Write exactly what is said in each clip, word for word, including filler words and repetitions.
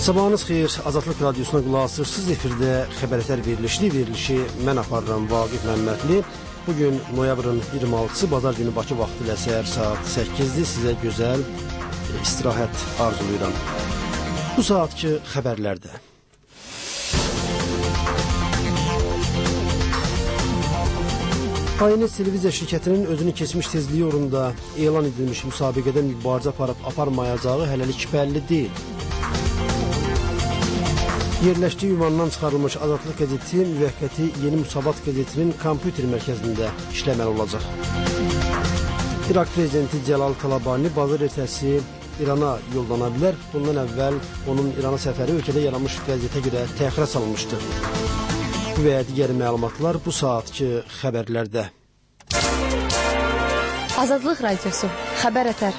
Sabahınız xeyir, Azadlıq Radyosuna qulaq asırsınız. Efirdə xəbərətər verilişli verilişi mən aparıram Vaqif Məmmədli. Bugün noyabrın iyirmi altısı, bazar günü Bakı vaxtı ilə səhər saat səkkizdir. Sizə gözəl istirahət arzulayıram. Bu saatki xəbərlərdə. A N S televiziya şirkətinin özünü keçmiş tezliyi uğrunda elan edilmiş müsabiqədə mübarizə aparıb aparmayacağı hələlik bəlli deyil. Yerləşdiyi ünvandan çıxarılmış Azadlıq qəzeti müvəqqəti Yeni Müsavat qəzetinin kompüter mərkəzində işləməli olacaq. İraq prezidenti Cəlal Talabani bazar ertəsi İrana yollana bilər. Bundan əvvəl onun İrana səfəri ölkədə yaranmış vəziyyətə görə təxirə salınmışdı. Bu və digər məlumatlar bu saatki xəbərlərdə. Azadlıq Radyosu, xəbər ətər.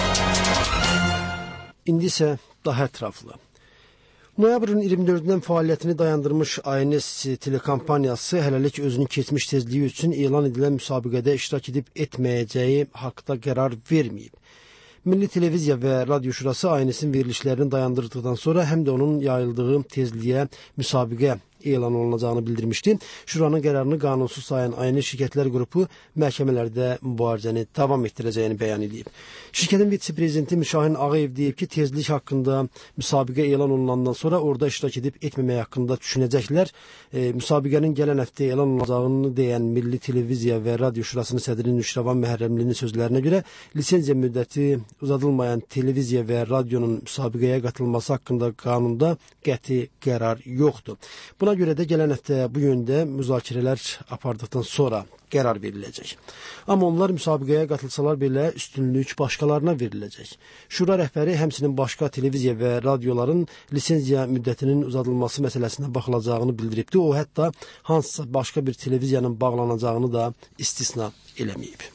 İndi isə daha ətraflı. Noyabrın iyirmi dördündən fəaliyyətini dayandırmış A N S telekompaniyası hələlik özünün keçmiş tezliyi üçün elan edilən müsabiqədə iştirak edib etməyəcəyi haqqda qərar verməyib. Milli Televiziya və Radio Şurası A N S-in verilişlərini dayandırdıqdan sonra həm də onun yayıldığı tezliyə müsabiqə elan olunacağını bildirmişdi. Şuranın qərarını qanunsuz sayan A N S şirkətlər qrupu məhkəmələrdə mübarizəni davam etdirəcəyini bəyan edib. Şirkətin vitse-prezidenti Müşahin Ağayev deyib ki, tezlik haqqında müsabiqə elan olunandan sonra orada iştirak edib etməmək haqqında düşünəcəklər. E, müsabiqənin gələn həftə elan olunacağını deyən Milli Televiziya və Radio Şurasının sədri Nüşrəvan Məhərrəmlinin sözlərinə görə lisenziya müddəti uzadılmayan televiziya və radionun müsabiqəyə qatılması haqqında qanunda qəti qərar yoxdur. Buna görə də gələn həftə bu yöndə müzakirələr apardıqdan sonra qərar veriləcək. Amma onlar müsabiqəyə qatılsalar belə üstünlük başqalarına veriləcək. Şura rəhbəri həmçinin başqa televiziya və radioların lisenziya müddətinin uzadılması məsələsinə baxılacağını bildiribdi. O, hətta hansısa başqa bir televiziyanın bağlanacağını da istisna eləməyib.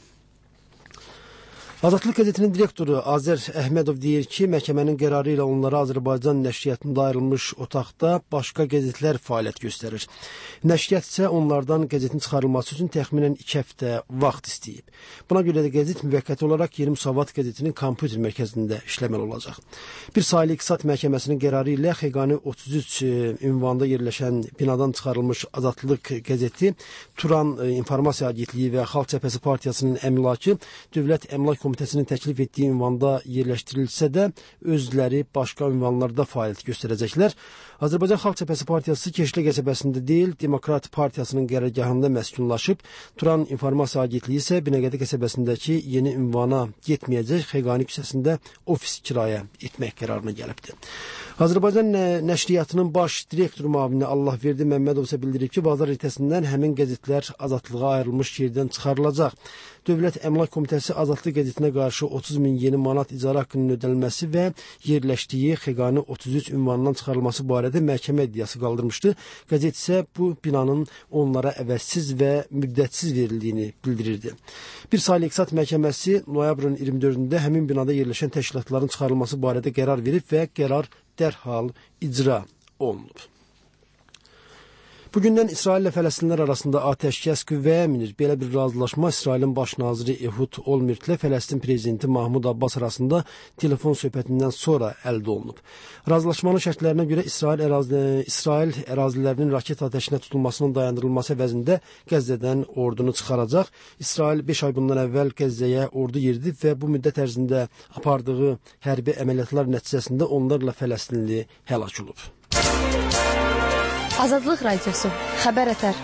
Azadlıq qəzetinin direktoru Azər Əhmədov deyir ki, məhkəmənin qərarı ilə onlara Azərbaycan nəşriyyatında ayrılmış otaqda başqa qəzetlər fəaliyyət göstərir. Nəşriyyat isə onlardan qəzetin çıxarılması üçün təxminən iki həftə vaxt istəyib. Buna görə də qəzet müvəqqəti olaraq Yeni Müsavat qəzetinin kompüter mərkəzində işləməli olacaq. Bir saylı iqtisad məhkəməsinin qərarı ilə Xəqani otuz üç ünvanda yerləşən binadan çıxarılmış Azadlıq qəzeti Turan İnformasiya Agentliyi və Xalq Cəbhəsi Partiyasının əmlakı Dövlət Əmlak Komitəsinin təklif etdiyi ünvanda yerləşdirilsə də, özləri başqa ünvanlarda fəaliyyət göstərəcəklər. Azərbaycan Xalq Cəbhəsi Partiyası Keşlə qəsəbəsində deyil, Demokrat Partiyasının qərargahında məskunlaşıb. Turan İnformasiya Agentliyi isə Binəqədi qəsəbəsindəki yeni ünvana getməyəcək, Xəqani küçəsində ofis kirayə etmək qərarına gəlibdir. Azərbaycan nəşriyyatının baş direktor müavini Allahverdi Məmmədov isə bildirib ki, bazar ertəsindən həmin qəzetlər azadlığa ayrılmış yerdən çıxarılacaq. Dövlət Əmlak Komitəsi Azadlıq qəzetinə qarşı otuz min yeni manat icarə haqqının ödənilməsi və yerləşdiyi Xəqani otuz üç ünvanından çıxarılması barədə məhkəmə iddiası qaldırmışdı. Qəzet isə bu binanın onlara əvəzsiz və müddətsiz verildiyini bildirirdi. Bir saylı iqtisad məhkəməsi noyabrın iyirmi dördündə həmin binada yerləşən təşkilatların çıxarılması barədə qərar verib və qərar dərhal icra olunub. Bugündən İsrail ilə Fələstinlər arasında atəşkəs qüvvəyə minir. Belə bir razılaşma İsrailin baş naziri Ehud Olmert ilə Fələstin prezidenti Mahmud Abbas arasında telefon söhbətindən sonra əldə olunub. Razılaşmanın şərtlərinə görə İsrail, ərazi, İsrail ərazilərinin raket atəşinə tutulmasının dayandırılması əvəzində Qəzzədən ordunu çıxaracaq. İsrail beş ay bundan əvvəl Qəzzəyə ordu yeridib və bu müddət ərzində apardığı hərbi əməliyyatlar nəticəsində onlarla Fələstinli həlak olub. Azadlıq Radyosu, xəbər ətər.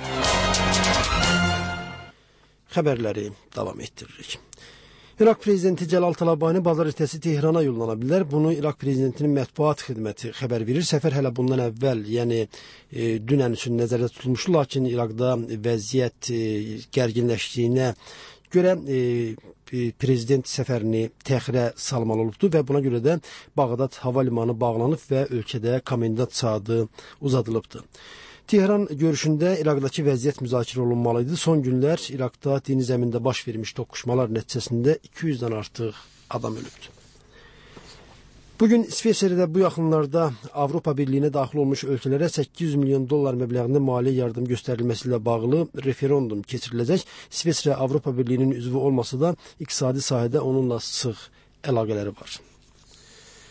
Xəbərləri davam etdiririk. İraq prezidenti Cəlal Talabani bazar ertəsi Tehrana yollana bilər. Bunu İraq prezidentinin mətbuat xidməti xəbər verir. Səfər hələ bundan əvvəl, yəni e, dünən üçün nəzərdə tutulmuşdu, lakin İraqda vəziyyət e, gərginləşdiyinə görə e, prezident səfərini təxirə salmalı olubdu və buna görə də Bağdad hava limanı bağlanıb və ölkədə komendant saatı uzadılıbdı. Tehran görüşündə İraqdakı vəziyyət müzakirə olunmalıydı. Son günlər İraqda dini zəmində baş vermiş toqquşmalar nəticəsində iki yüzdən artıq adam ölübdü. Bugün İsveçrədə bu yaxınlarda Avropa Birliyinə daxil olmuş ölkələrə səkkiz yüz milyon dollar məbləğində maliyyə yardım göstərilməsi ilə bağlı referendum keçiriləcək. İsveçrə Avropa Birliyinin üzvü olmasa da iqtisadi sahədə onunla sıx əlaqələri var.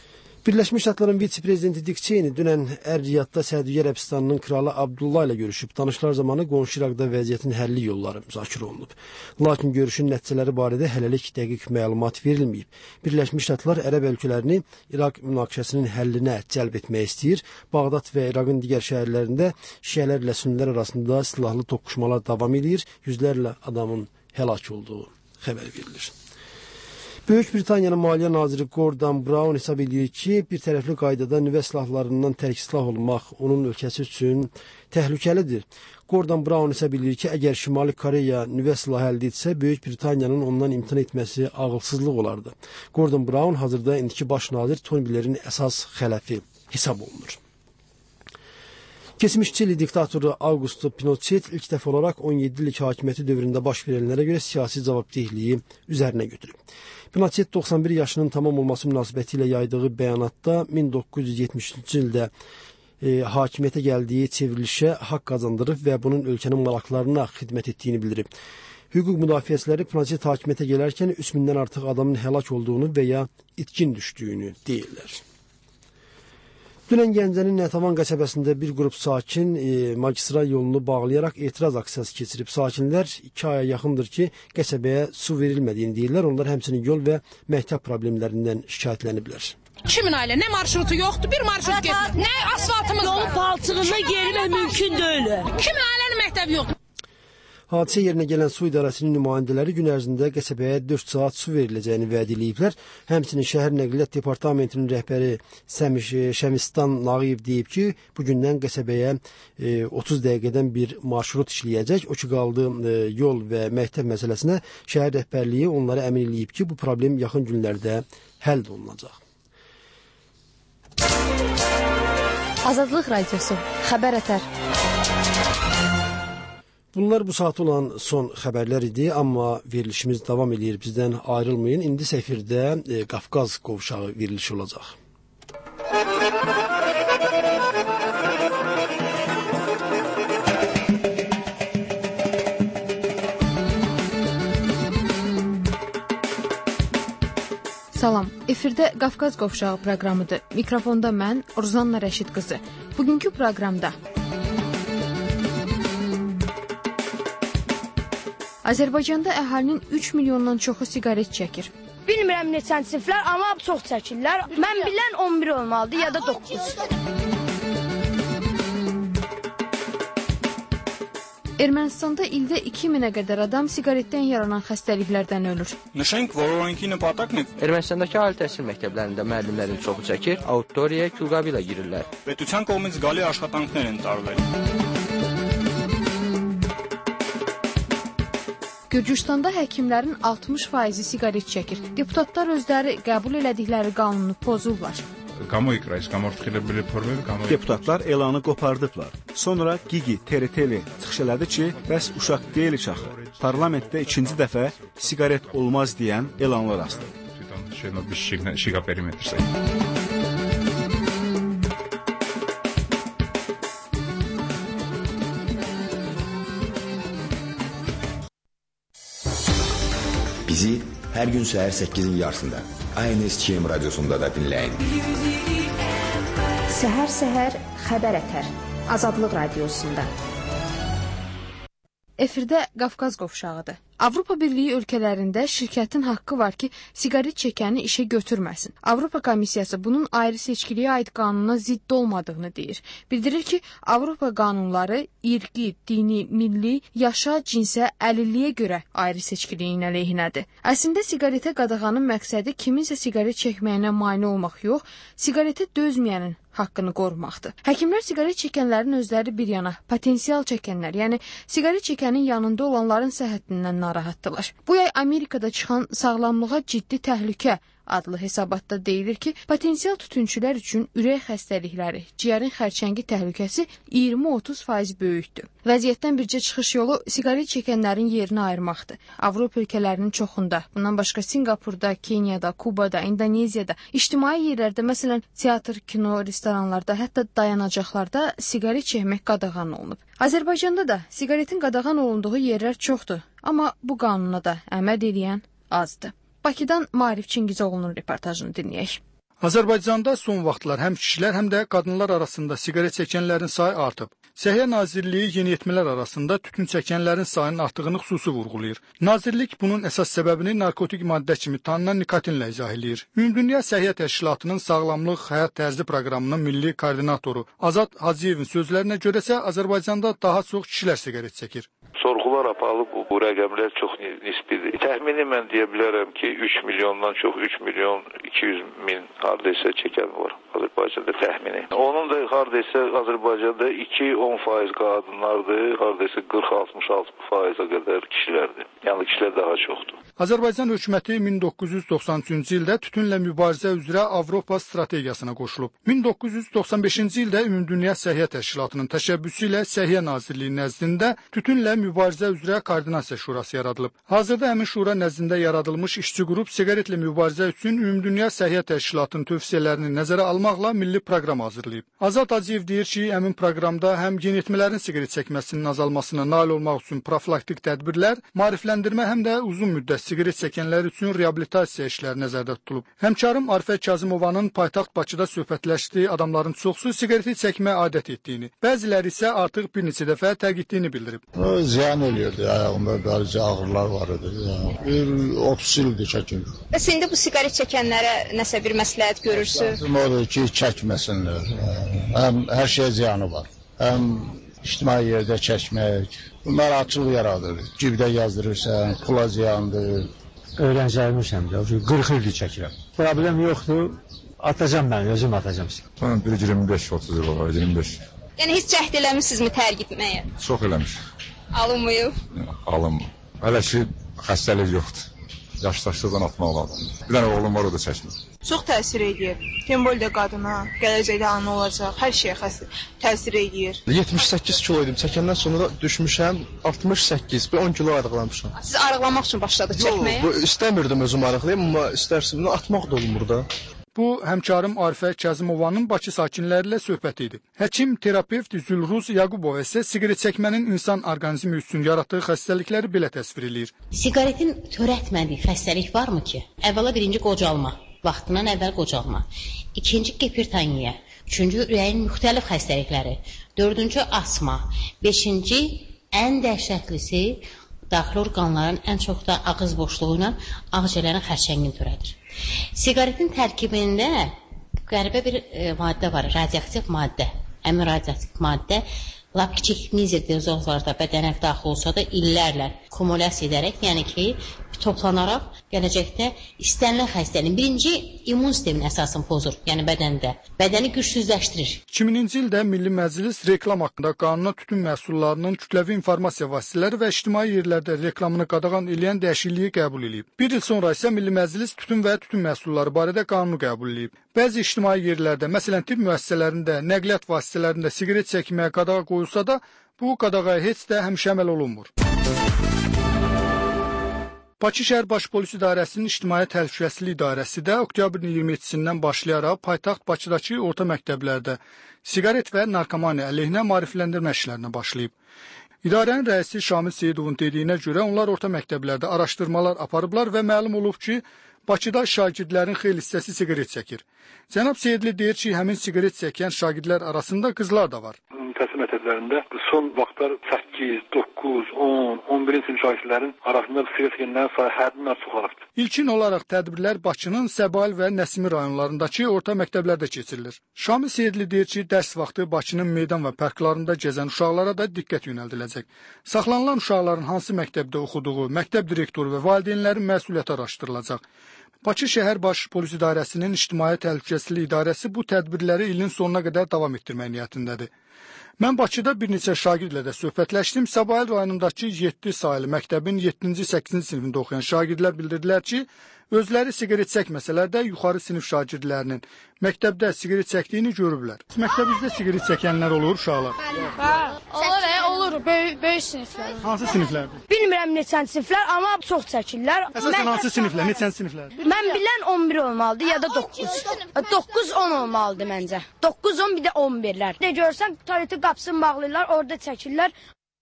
Birləşmiş Ştatların vitse-prezidenti Dik Çeyni dünən Ər-Riyadda Səudiyyə Ərəbistanının kralı Abdullah ilə görüşüb. Danışıqlar zamanı qonşu İraqda vəziyyətin həlli yolları müzakirə olunub. Lakin görüşün nəticələri barədə hələlik dəqiq məlumat verilməyib. Birləşmiş Ştatlar ərəb ölkələrini İraq münaqişəsinin həllinə cəlb etmək istəyir. Bağdad və İraqın digər şəhərlərində şiələrlə sünnilər arasında silahlı toqquşmalar davam edir. Yüzlərlə adamın həlak olduğu xəbər verilir. Böyük Britaniyanın Maliyyə naziri Gordon Brown hesab edir ki, bir tərəfli qaydada nüvə silahlarından tərk-silah olmaq onun ölkəsi üçün təhlükəlidir. Gordon Brown hesab edir ki, əgər Şimali Koreya nüvə silahı əldə etsə, Böyük Britaniyanın ondan imtina etməsi ağılsızlıq olardı. Gordon Brown hazırda indiki baş nazir Tony Blairin əsas xələfi hesab olunur. Keçmiş Çili diktatoru Augusto Pinochet ilk dəfə olaraq on yeddi illik hakimiyyəti dövründə baş verənlərə görə siyasi cavabdehliyi üzərinə götürüb. Pinochet doxsan bir yaşının tamam olması münasibətilə yaydığı bəyanatda min doqquz yüz yetmişinci ildə e, hakimiyyətə gəldiyi çevrilişə haqq qazandırıb və bunun ölkənin maraqlarına xidmət etdiyini bildirib. Hüquq müdafiəçiləri Pinochet hakimiyyətə gələrkən üç mindən artıq adamın həlak olduğunu və ya itkin düşdüyünü deyirlər. Dünən Gəncənin Nətavan qəsəbəsində bir qrup sakin e, magistral yolunu bağlayaraq etiraz aksiyası keçirib. Sakinlər iki aya yaxındır ki, qəsəbəyə su verilmədiyini deyirlər. Onlar həmçinin yol və məktəb problemlərindən şikayətləniblər. Kimin ailə nə marşrutu yoxdur, bir marşrut getmir. Nə asfaltımız var. Yolun palçığında gerimək mümkün deyil. Kimin ailənin məktəbi yoxdur. Hadisə yerinə gələn su idarəsinin nümayəndələri gün ərzində qəsəbəyə dörd saat su veriləcəyini vəd ediblər. Həmçinin şəhər nəqliyyat departamentinin rəhbəri Səmiş Şəmistan Nağıyev deyib ki, bugündən qəsəbəyə e, otuz dəqiqədən bir marşrut işləyəcək. O ki qaldı e, yol və məktəb məsələsinə şəhər rəhbərliyi onlara əmin eləyib ki, bu problem yaxın günlərdə həll olunacaq. Azadlıq Radiosu, Xəbər Ətər. Bunlar bu saat olan son xəbərlər idi, amma verilişimiz davam edir. Bizdən ayrılmayın. İndi səfirdə e, Qafqaz qovşağı verilişi olacaq. Salam, efirdə Qafqaz qovşağı proqramıdır. Mikrofonda mən, Ruzanna Rəşid qızı. Bugünkü proqramda Azərbaycanda əhalinin üç milyondan çoxu siqaret çəkir. Bilmirəm neçənci siniflər, amma çox çəkirlər. Mən bilən on bir olmalıdır ya da doqquz. Ermənistanda ildə iki minə qədər adam siqaretdən yaranan xəstəliklərdən ölür. Նշենք, որ օրենքի նպատակն է Ermənistandakı ali təhsil məktəblərində müəllimlərin çoxu çəkir, auditoriya, külqabı ilə girirlər. պետության կողմից գալի աշխատանքներ են տարվել։ Gürcüstanda həkimlərin altmış faizi siqaret çəkir. Deputatlar özləri qəbul elədikləri qanunu pozurlar. Deputatlar elanı qopardıblar. Sonra Gigi T R T-li çıxış elədi ki, bəs uşaq deyil axı. Parlamentdə ikinci dəfə siqaret olmaz deyən elanlar astı. Bizi hər gün səhər səkkizin yarısında A N S K M radyosunda da dinləyin. Səhər-səhər Xəbər Ətər, Azadlıq Radiosunda. Efirdə Qafqaz qovşağıdır. Avropa Birliyi ölkələrində şirkətin haqqı var ki, siqaret çəkəni işə götürməsin. Avropa Komissiyası bunun ayrı seçkiliyə aid qanuna zidd olmadığını deyir. Bildirir ki, Avropa qanunları irqi, dini, milli, yaşa, cinsə, əlilliyə görə ayrı seçkiliyin əleyhinədir. Əslində siqaretə qadağanın məqsədi kiminsə siqaret çəkməyinə mane olmaq yox, siqaretə dözməyənin haqqını qorumaqdır. Həkimlər siqaret çəkənlərin özləri bir yana, potensial çəkənlər, yəni siqaret çəkənin yanında olanların səhhətindən narahatdırlar. Bu yay Amerikada çıxan sağlamlığa ciddi təhlükə adlı hesabatda deyilir ki, potensial tütünçülər üçün ürək xəstəlikləri, ciyərin xərçəngi təhlükəsi iyirmi otuz faiz böyükdür. Vəziyyətdən bircə çıxış yolu siqaret çəkənlərin yerini ayırmaqdır. Avropa ölkələrinin çoxunda, bundan başqa Singapurda, Keniyada, Kubada, İndoneziyada, ictimai yerlərdə, məsələn, teatr, kino, restoranlarda, hətta dayanacaqlarda siqaret çəkmək qadağan olunub. Azərbaycanda da siqaretin qadağan olunduğu yerlər çoxdur, amma bu qanuna da əməl edən azdır. Bakıdan Maarif Çingizoğlu'nun reportajını dinləyək. Azərbaycanda son vaxtlar həm kişilər, həm də qadınlar arasında siqaret çəkənlərin sayı artıb. Səhiyyə Nazirliyi yeniyetmələr arasında tütün çəkənlərin sayının artığını xüsusi vurğulayır. Nazirlik bunun əsas səbəbini narkotik maddə kimi tanınan nikotinlə izah edir. Ümumdünya Səhiyyə Təşkilatının Sağlamlıq Həyat Tərzi proqramının milli koordinatoru Azad Hacıyevin sözlərinə görəsə, Azərbaycanda daha çox kişilər siqaret çəkir. Sorğular aparılıb, bu, bu rəqəmlər çox nisbidir. Təxmini mən deyə bilərəm ki, üç milyondan çox, üç milyon iki yüz min hardaysa çəkən var Azərbaycanda təxmini. Onun da hardaysa Azərbaycanda iki on faiz qadınlardır, hardaysa qırx altmış altı faiza qədər kişilərdir. Yəni kişilər daha çoxdur. Azərbaycan hökuməti min doqquz yüz doxsan üçüncü ildə tütünlə mübarizə üzrə Avropa strategiyasına qoşulub. min doqquz yüz doxsan beşinci ildə Ümumdünya Səhiyyə Təşkilatının təşəbbüsü ilə Səhiyyə Nazirliyi nəzdində tütünlə mübarizə üzrə koordinasiya şurası yaradılıb. Hazırda həmin şura nəzdində yaradılmış işçi qrup siqaretlə mübarizə üçün Ümumdünya Səhiyyə Təşkilatının tövsiyələrini nəzərə almaqla milli proqram hazırlayıb. Azad Hacıyev deyir ki, həmin proqramda həm yeniyetmələrin siqaret çəkməsinin azalmasına nail olmaq üçün profilaktik tədbirlər, maarifləndirmə, həm də uzun müddət siqaret çəkənlər üçün reabilitasiya işləri nəzərdə tutulub. Həmkarım Arifə Kazımovanın paytaxt Bakıda söhbətləşdiyi adamların çoxsu siqareti çəkmə adət etdiyini, bəziləri isə artıq bir neçə dəfə tərk etdiyini bildirib. O, ziyan oluyordu, ayağımda bəzi ağrılar var idi. Yani. otuz ildir çəkim. Bəs indi bu siqaret çəkənlərə nəsə bir məsləhət görürsünüz? Odur ki, çəkməsinlər. Həm hər şey ziyanı var. Həm ictimai yerdə çəkmək, narahatçılıq yaradır. Cibdə yazdırırsan, pula ziyandır. Öyrəncəlmişəm də, qırx ildir çəkirəm. Problem yoxdur, atacam mən, özüm atacam. Mən bir iyirmi beş otuz il olar, iyirmi beş. Yəni heç cəhd eləmişsinizmi tərk etməyə? Çox eləmiş. Alınmayıb? Alınmır. Hələ ki, xəstəlik yoxdur. Yaşdaşlıqdan atmaq lazım. Bir dənə oğlum var, o da çəkmir. Çox təsir edir. Temboldə qadına, gələcəkdə ana olacaq, hər şeyə xəstə təsir edir. yetmiş səkkiz kilo idim. Çəkəndən sonra düşmüşəm altmış səkkiz, bir on kilo arıqlamışam. Siz arıqlamaq üçün başladı çəkməyə? Yox, istəmirdim özüm arıqlayım, amma istərsin bunu atmaq da olmur da. Bu, həmkarım Arifə Kazımovanın Bakı sakinləri ilə söhbəti idi. Həkim, terapevt Zülruz Yaqubova isə siqaret çəkmənin insan orqanizmi üçün yaratdığı xəstəlikləri belə təsvir edir. Siqaretin törətmədiyi xəstəlik varmı ki? Əvvəla birinci qocalma, vaxtından əvvəl qocalma. İkinci hipertoniya, üçüncü ürəyin müxtəlif xəstəlikləri, dördüncü asma, beşinci ən dəhşətlisi daxili orqanların ən çox da ağız boşluğu ilə ağciyərlərin xərçəngini törədir. Siqaretin tərkibində qəribə bir e, maddə var, radioaktiv maddə. Həmin radioaktiv maddə lap kiçik mizr dozlarda bədənə daxil olsa da illərlə kumulyasiya edərək, yəni ki, toplanaraq gələcəkdə istənilən xəstəliyin birinci immun sistemin əsasını pozur, yəni bədəndə. Bədəni gücsüzləşdirir. iki mininci ildə Milli Məclis reklam haqqında qanuna tütün məhsullarının kütləvi informasiya vasitələri və ictimai yerlərdə reklamını qadağan edən dəyişikliyi qəbul edib. Bir il sonra isə Milli Məclis tütün və tütün məhsulları barədə qanunu qəbul edib. Bəzi ictimai yerlərdə, məsələn tibb müəssisələrində, nəqliyyat vasitələrində siqaret çəkməyə qadağa qoyulsa da, bu qadağaya heç də həmişə əməl olunmur. Bakı şəhər Baş Polis İdarəsinin İctimai Təhlükəsizlik İdarəsi də oktyabrın iyirmi yeddisindən başlayaraq paytaxt Bakıdakı orta məktəblərdə siqaret və narkomaniya əleyhinə maarifləndirmə işlərinə başlayıb. İdarənin rəisi Şamil Seyidovun dediyinə görə onlar orta məktəblərdə araşdırmalar aparıblar və məlum olub ki, Bakıda şagirdlərin xeyli hissəsi siqaret çəkir. Cənab Seyidli deyir ki, həmin siqaret çəkən şagirdlər arasında qızlar da var. Təhsil məktəblərində son vaxtlar səkkiz, doqquz, on, on birinci sinif şagirdlərin arasında siqaret çəkənlərin sayı həddindən çox artıqdır. İlkin olaraq tədbirlər Bakının Səbail və Nəsimi rayonlarındakı orta məktəblərdə keçirilir. Şamil Seyidli deyir ki, dərs vaxtı Bakının meydan və parklarında gəzən uşaqlara da diqqət yönəldiləcək. Saxlanılan uşaqların hansı məktəbdə oxuduğu, məktəb direktoru və valideynlərin məsuliyyəti araşdırılacaq. Bakı şəhər Baş Polis İdarəsinin İctimai Təhlükəsizlik İdarəsi bu tədbirləri ilin sonuna qədər davam etdirmək niyyətindədir. Mən Bakıda bir neçə şagirdlə də söhbətləşdim. Səbail rayonundakı yeddi sayılı məktəbin yeddinci səkkizinci sinifində oxuyan şagirdlər bildirdilər ki, özləri siqaret çəkməsələr də yuxarı sinif şagirdlərinin məktəbdə siqaret çəkdiyini görüblər. Məktəbinizdə siqaret çəkənlər olur uşaqlar? Hə, olur, e, olur, böyük, böyük siniflər. Hansı siniflərdir? Bilmirəm neçənci siniflər, amma çox çəkirlər. Əsasən hansı siniflər, neçənci siniflər? Mən bilən on bir olmalıdır ya da doqquz. doqquz on olmalıdır məncə. doqquz on bir də on birlər. Ne görsən, tualetin qapısını bağlayırlar, orada çəkirlər.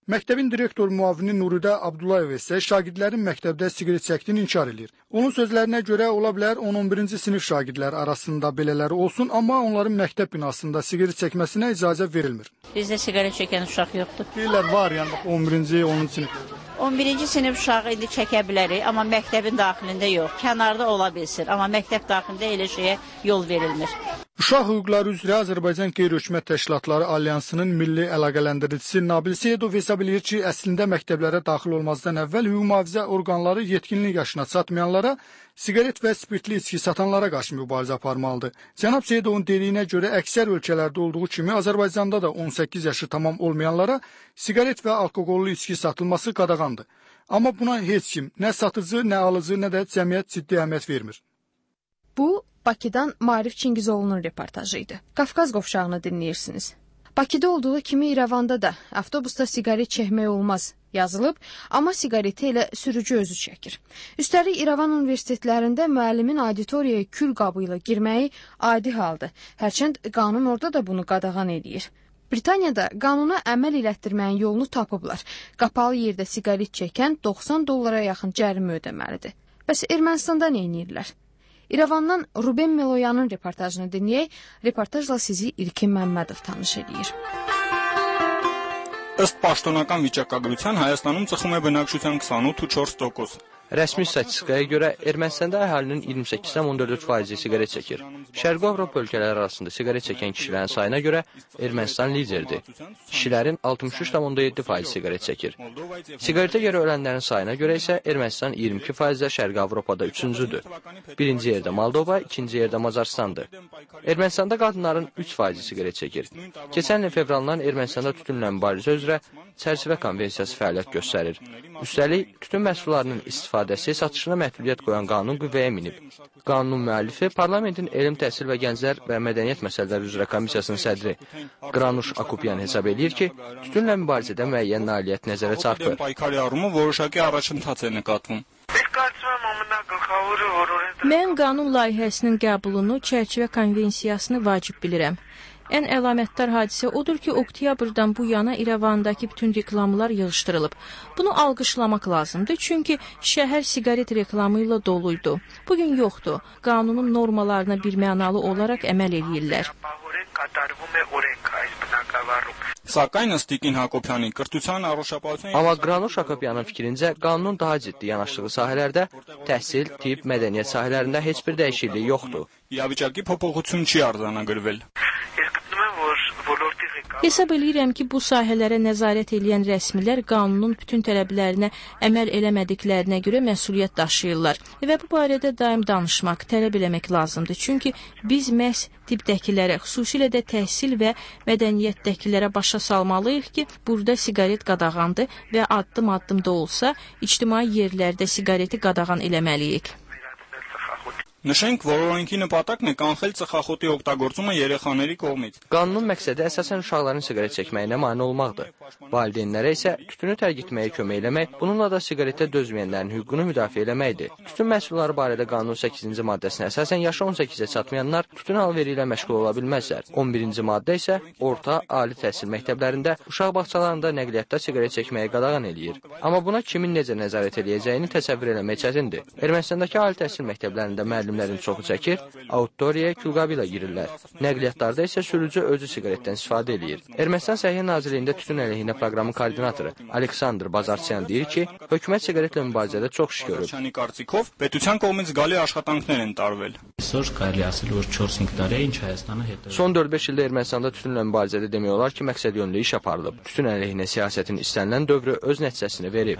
Məktəbin direktor müavini Nuridə Abdullayev isə şagirdlərin məktəbdə siqaret çəkdiyini inkar edir. Onun sözlərinə görə ola bilər on on birinci sinif şagirdləri arasında belələri olsun, amma onların məktəb binasında siqaret çəkməsinə icazə verilmir. Bizdə siqaret çəkən uşaq yoxdur. Deyirlər var, yəni on birinci, onuncu sinif. on birinci sinif uşağı indi çəkə bilərik, amma məktəbin daxilində yox. Kənarda ola bilsin, amma məktəb daxilində elə şeyə yol verilmir. Uşaq hüquqları üzrə Azərbaycan Qeyri-Hökumət Təşkilatları Alyansının milli əlaqələndiricisi Nabil Seyidov hesab edir ki, əslində məktəblərə daxil olmazdan əvvəl hüquq mühafizə orqanları yetkinlik yaşına çatmayanlara, siqaret və spirtli içki satanlara qarşı mübarizə aparmalıdır. Cənab Seyidovun dediyinə görə əksər ölkələrdə olduğu kimi Azərbaycanda da on səkkiz yaşı tamam olmayanlara siqaret və alkoqollu içki satılması qadağandır. Amma buna heç kim, nə satıcı, nə alıcı, nə də cəmiyyət ciddi əhəmiyyət vermir. Bu, Bakıdan Maarif Çingizovunun reportajı idi. Qafqaz qovşağını dinləyirsiniz. Bakıda olduğu kimi İrəvanda da avtobusda siqaret çəkmək olmaz yazılıb, amma siqareti elə sürücü özü çəkir. Üstəlik İrəvan universitetlərində müəllimin auditoriyaya kül qabı ilə girməyi adi haldır. Hərçənd qanun orada da bunu qadağan edir. Britaniyada qanuna əməl elətdirməyin yolunu tapıblar. Qapalı yerdə siqaret çəkən doxsan dollara yaxın cərimə ödəməlidir. Bəs Ermənistanda nə edirlər? İrəvandan Ruben Meloyanın reportajını dinləyək. Reportajla sizi İlkin Məmmədov tanış edir. Ըստ պաշտոնական վիճակագրության Հայաստանում ծխում է բնակչության քսանութ ու չորս տոկոս։ Rəsmi statistikaya görə Ermənistanda əhalinin iyirmi səkkiz tam on dörd faizi siqaret çəkir. Şərqi Avropa ölkələri arasında siqaret çəkən kişilərin sayına görə Ermənistan liderdir. Kişilərin altmış üç tam on yeddi faizi siqaret çəkir. Siqaretə görə ölənlərin sayına görə isə Ermənistan iyirmi iki faizlə Şərqi Avropada üçüncüdür. Birinci yerdə Moldova, ikinci yerdə Macarstandır. Ermənistanda qadınların üç faizi siqaret çəkir. Keçən il fevraldan Ermənistanda tütünlə mübarizə üzrə çərçivə konvensiyası fəaliyyət göstərir. Üstəlik, tütün məhsullarının istifadəsi satışına məhdudiyyət qoyan qanun qüvvəyə minib. Qanunun müəllifi Parlamentin Elm, Təhsil və Gənclər və Mədəniyyət Məsələləri üzrə Komissiyasının sədri Qranuş Akupyan hesab edir ki, tütünlə mübarizədə müəyyən nailiyyət nəzərə çarpır. Mən qanun layihəsinin qəbulunu, çərçivə konvensiyasını vacib bilirəm. Ən əlamətdar hadisə odur ki, oktyabrdan bu yana İrəvandakı bütün reklamlar yığışdırılıb. Bunu alqışlamaq lazımdır, çünki şəhər siqaret reklamı ilə doluydu. Bugün yoxdur. Qanunun normalarına birmənalı olaraq əməl edirlər. Amma Qranuş Akopyanın fikrincə, qanunun daha ciddi yanaşdığı sahələrdə təhsil, tibb, mədəniyyət sahələrində heç bir dəyişiklik yoxdur. Hesab edirəm ki, bu sahələrə nəzarət edən rəsmilər qanunun bütün tələblərinə əməl eləmədiklərinə görə məsuliyyət daşıyırlar və bu barədə daim danışmaq, tələb eləmək lazımdır. Çünki biz məhz tibbdəkilərə, xüsusilə də təhsil və mədəniyyətdəkilərə başa salmalıyıq ki, burada siqaret qadağandır və addım-addım da olsa, ictimai yerlərdə siqareti qadağan eləməliyik. Նշենք, որ օրենքի նպատակն է կանխել ծխախոտի օգտագործումը երեխաների կողմից։ Qanunun məqsədi əsasən uşaqların siqaret çəkməyinə mane olmaqdır. Valideynlərə isə tütünü tərk etməyə kömək eləmək, bununla da siqaretə dözməyənlərin hüququnu müdafiə eləməkdir. Tütün məhsulları barədə qanunun səkkizinci maddəsinə əsasən yaşı on səkkizə çatmayanlar tütün alveri ilə məşğul ola bilməzlər. on birinci maddə isə orta, ali təhsil məktəblərində, uşaq bağçalarında nəqliyyatda siqaret çəkməyə qadağan eləyir. Amma buna kimin necə nəzarət eləyəcəyini təsəvvür eləmək çətindir. Ermənistandakı ali təhsil məktəblərində müəllimlərin çoxu çəkir, auditoriyaya külqabı ilə girirlər. Nəqliyyatlarda isə sürücü özü siqaretdən istifadə eləyir. Ermənistan Səhiyyə Nazirliyində tütün əleyhinə proqramın koordinatoru Aleksandr Bazarçyan deyir ki, hökumət siqaretlə mübarizədə çox iş görüb. Պետության կողմից գալի աշխատանքներ են տարվել։ Son dörd beş ildə Ermənistanda tütünlə mübarizədə demək olar ki, məqsədyönlü iş aparılıb. Tütün əleyhinə siyasətin istənilən dövrü öz nəticəsini verib.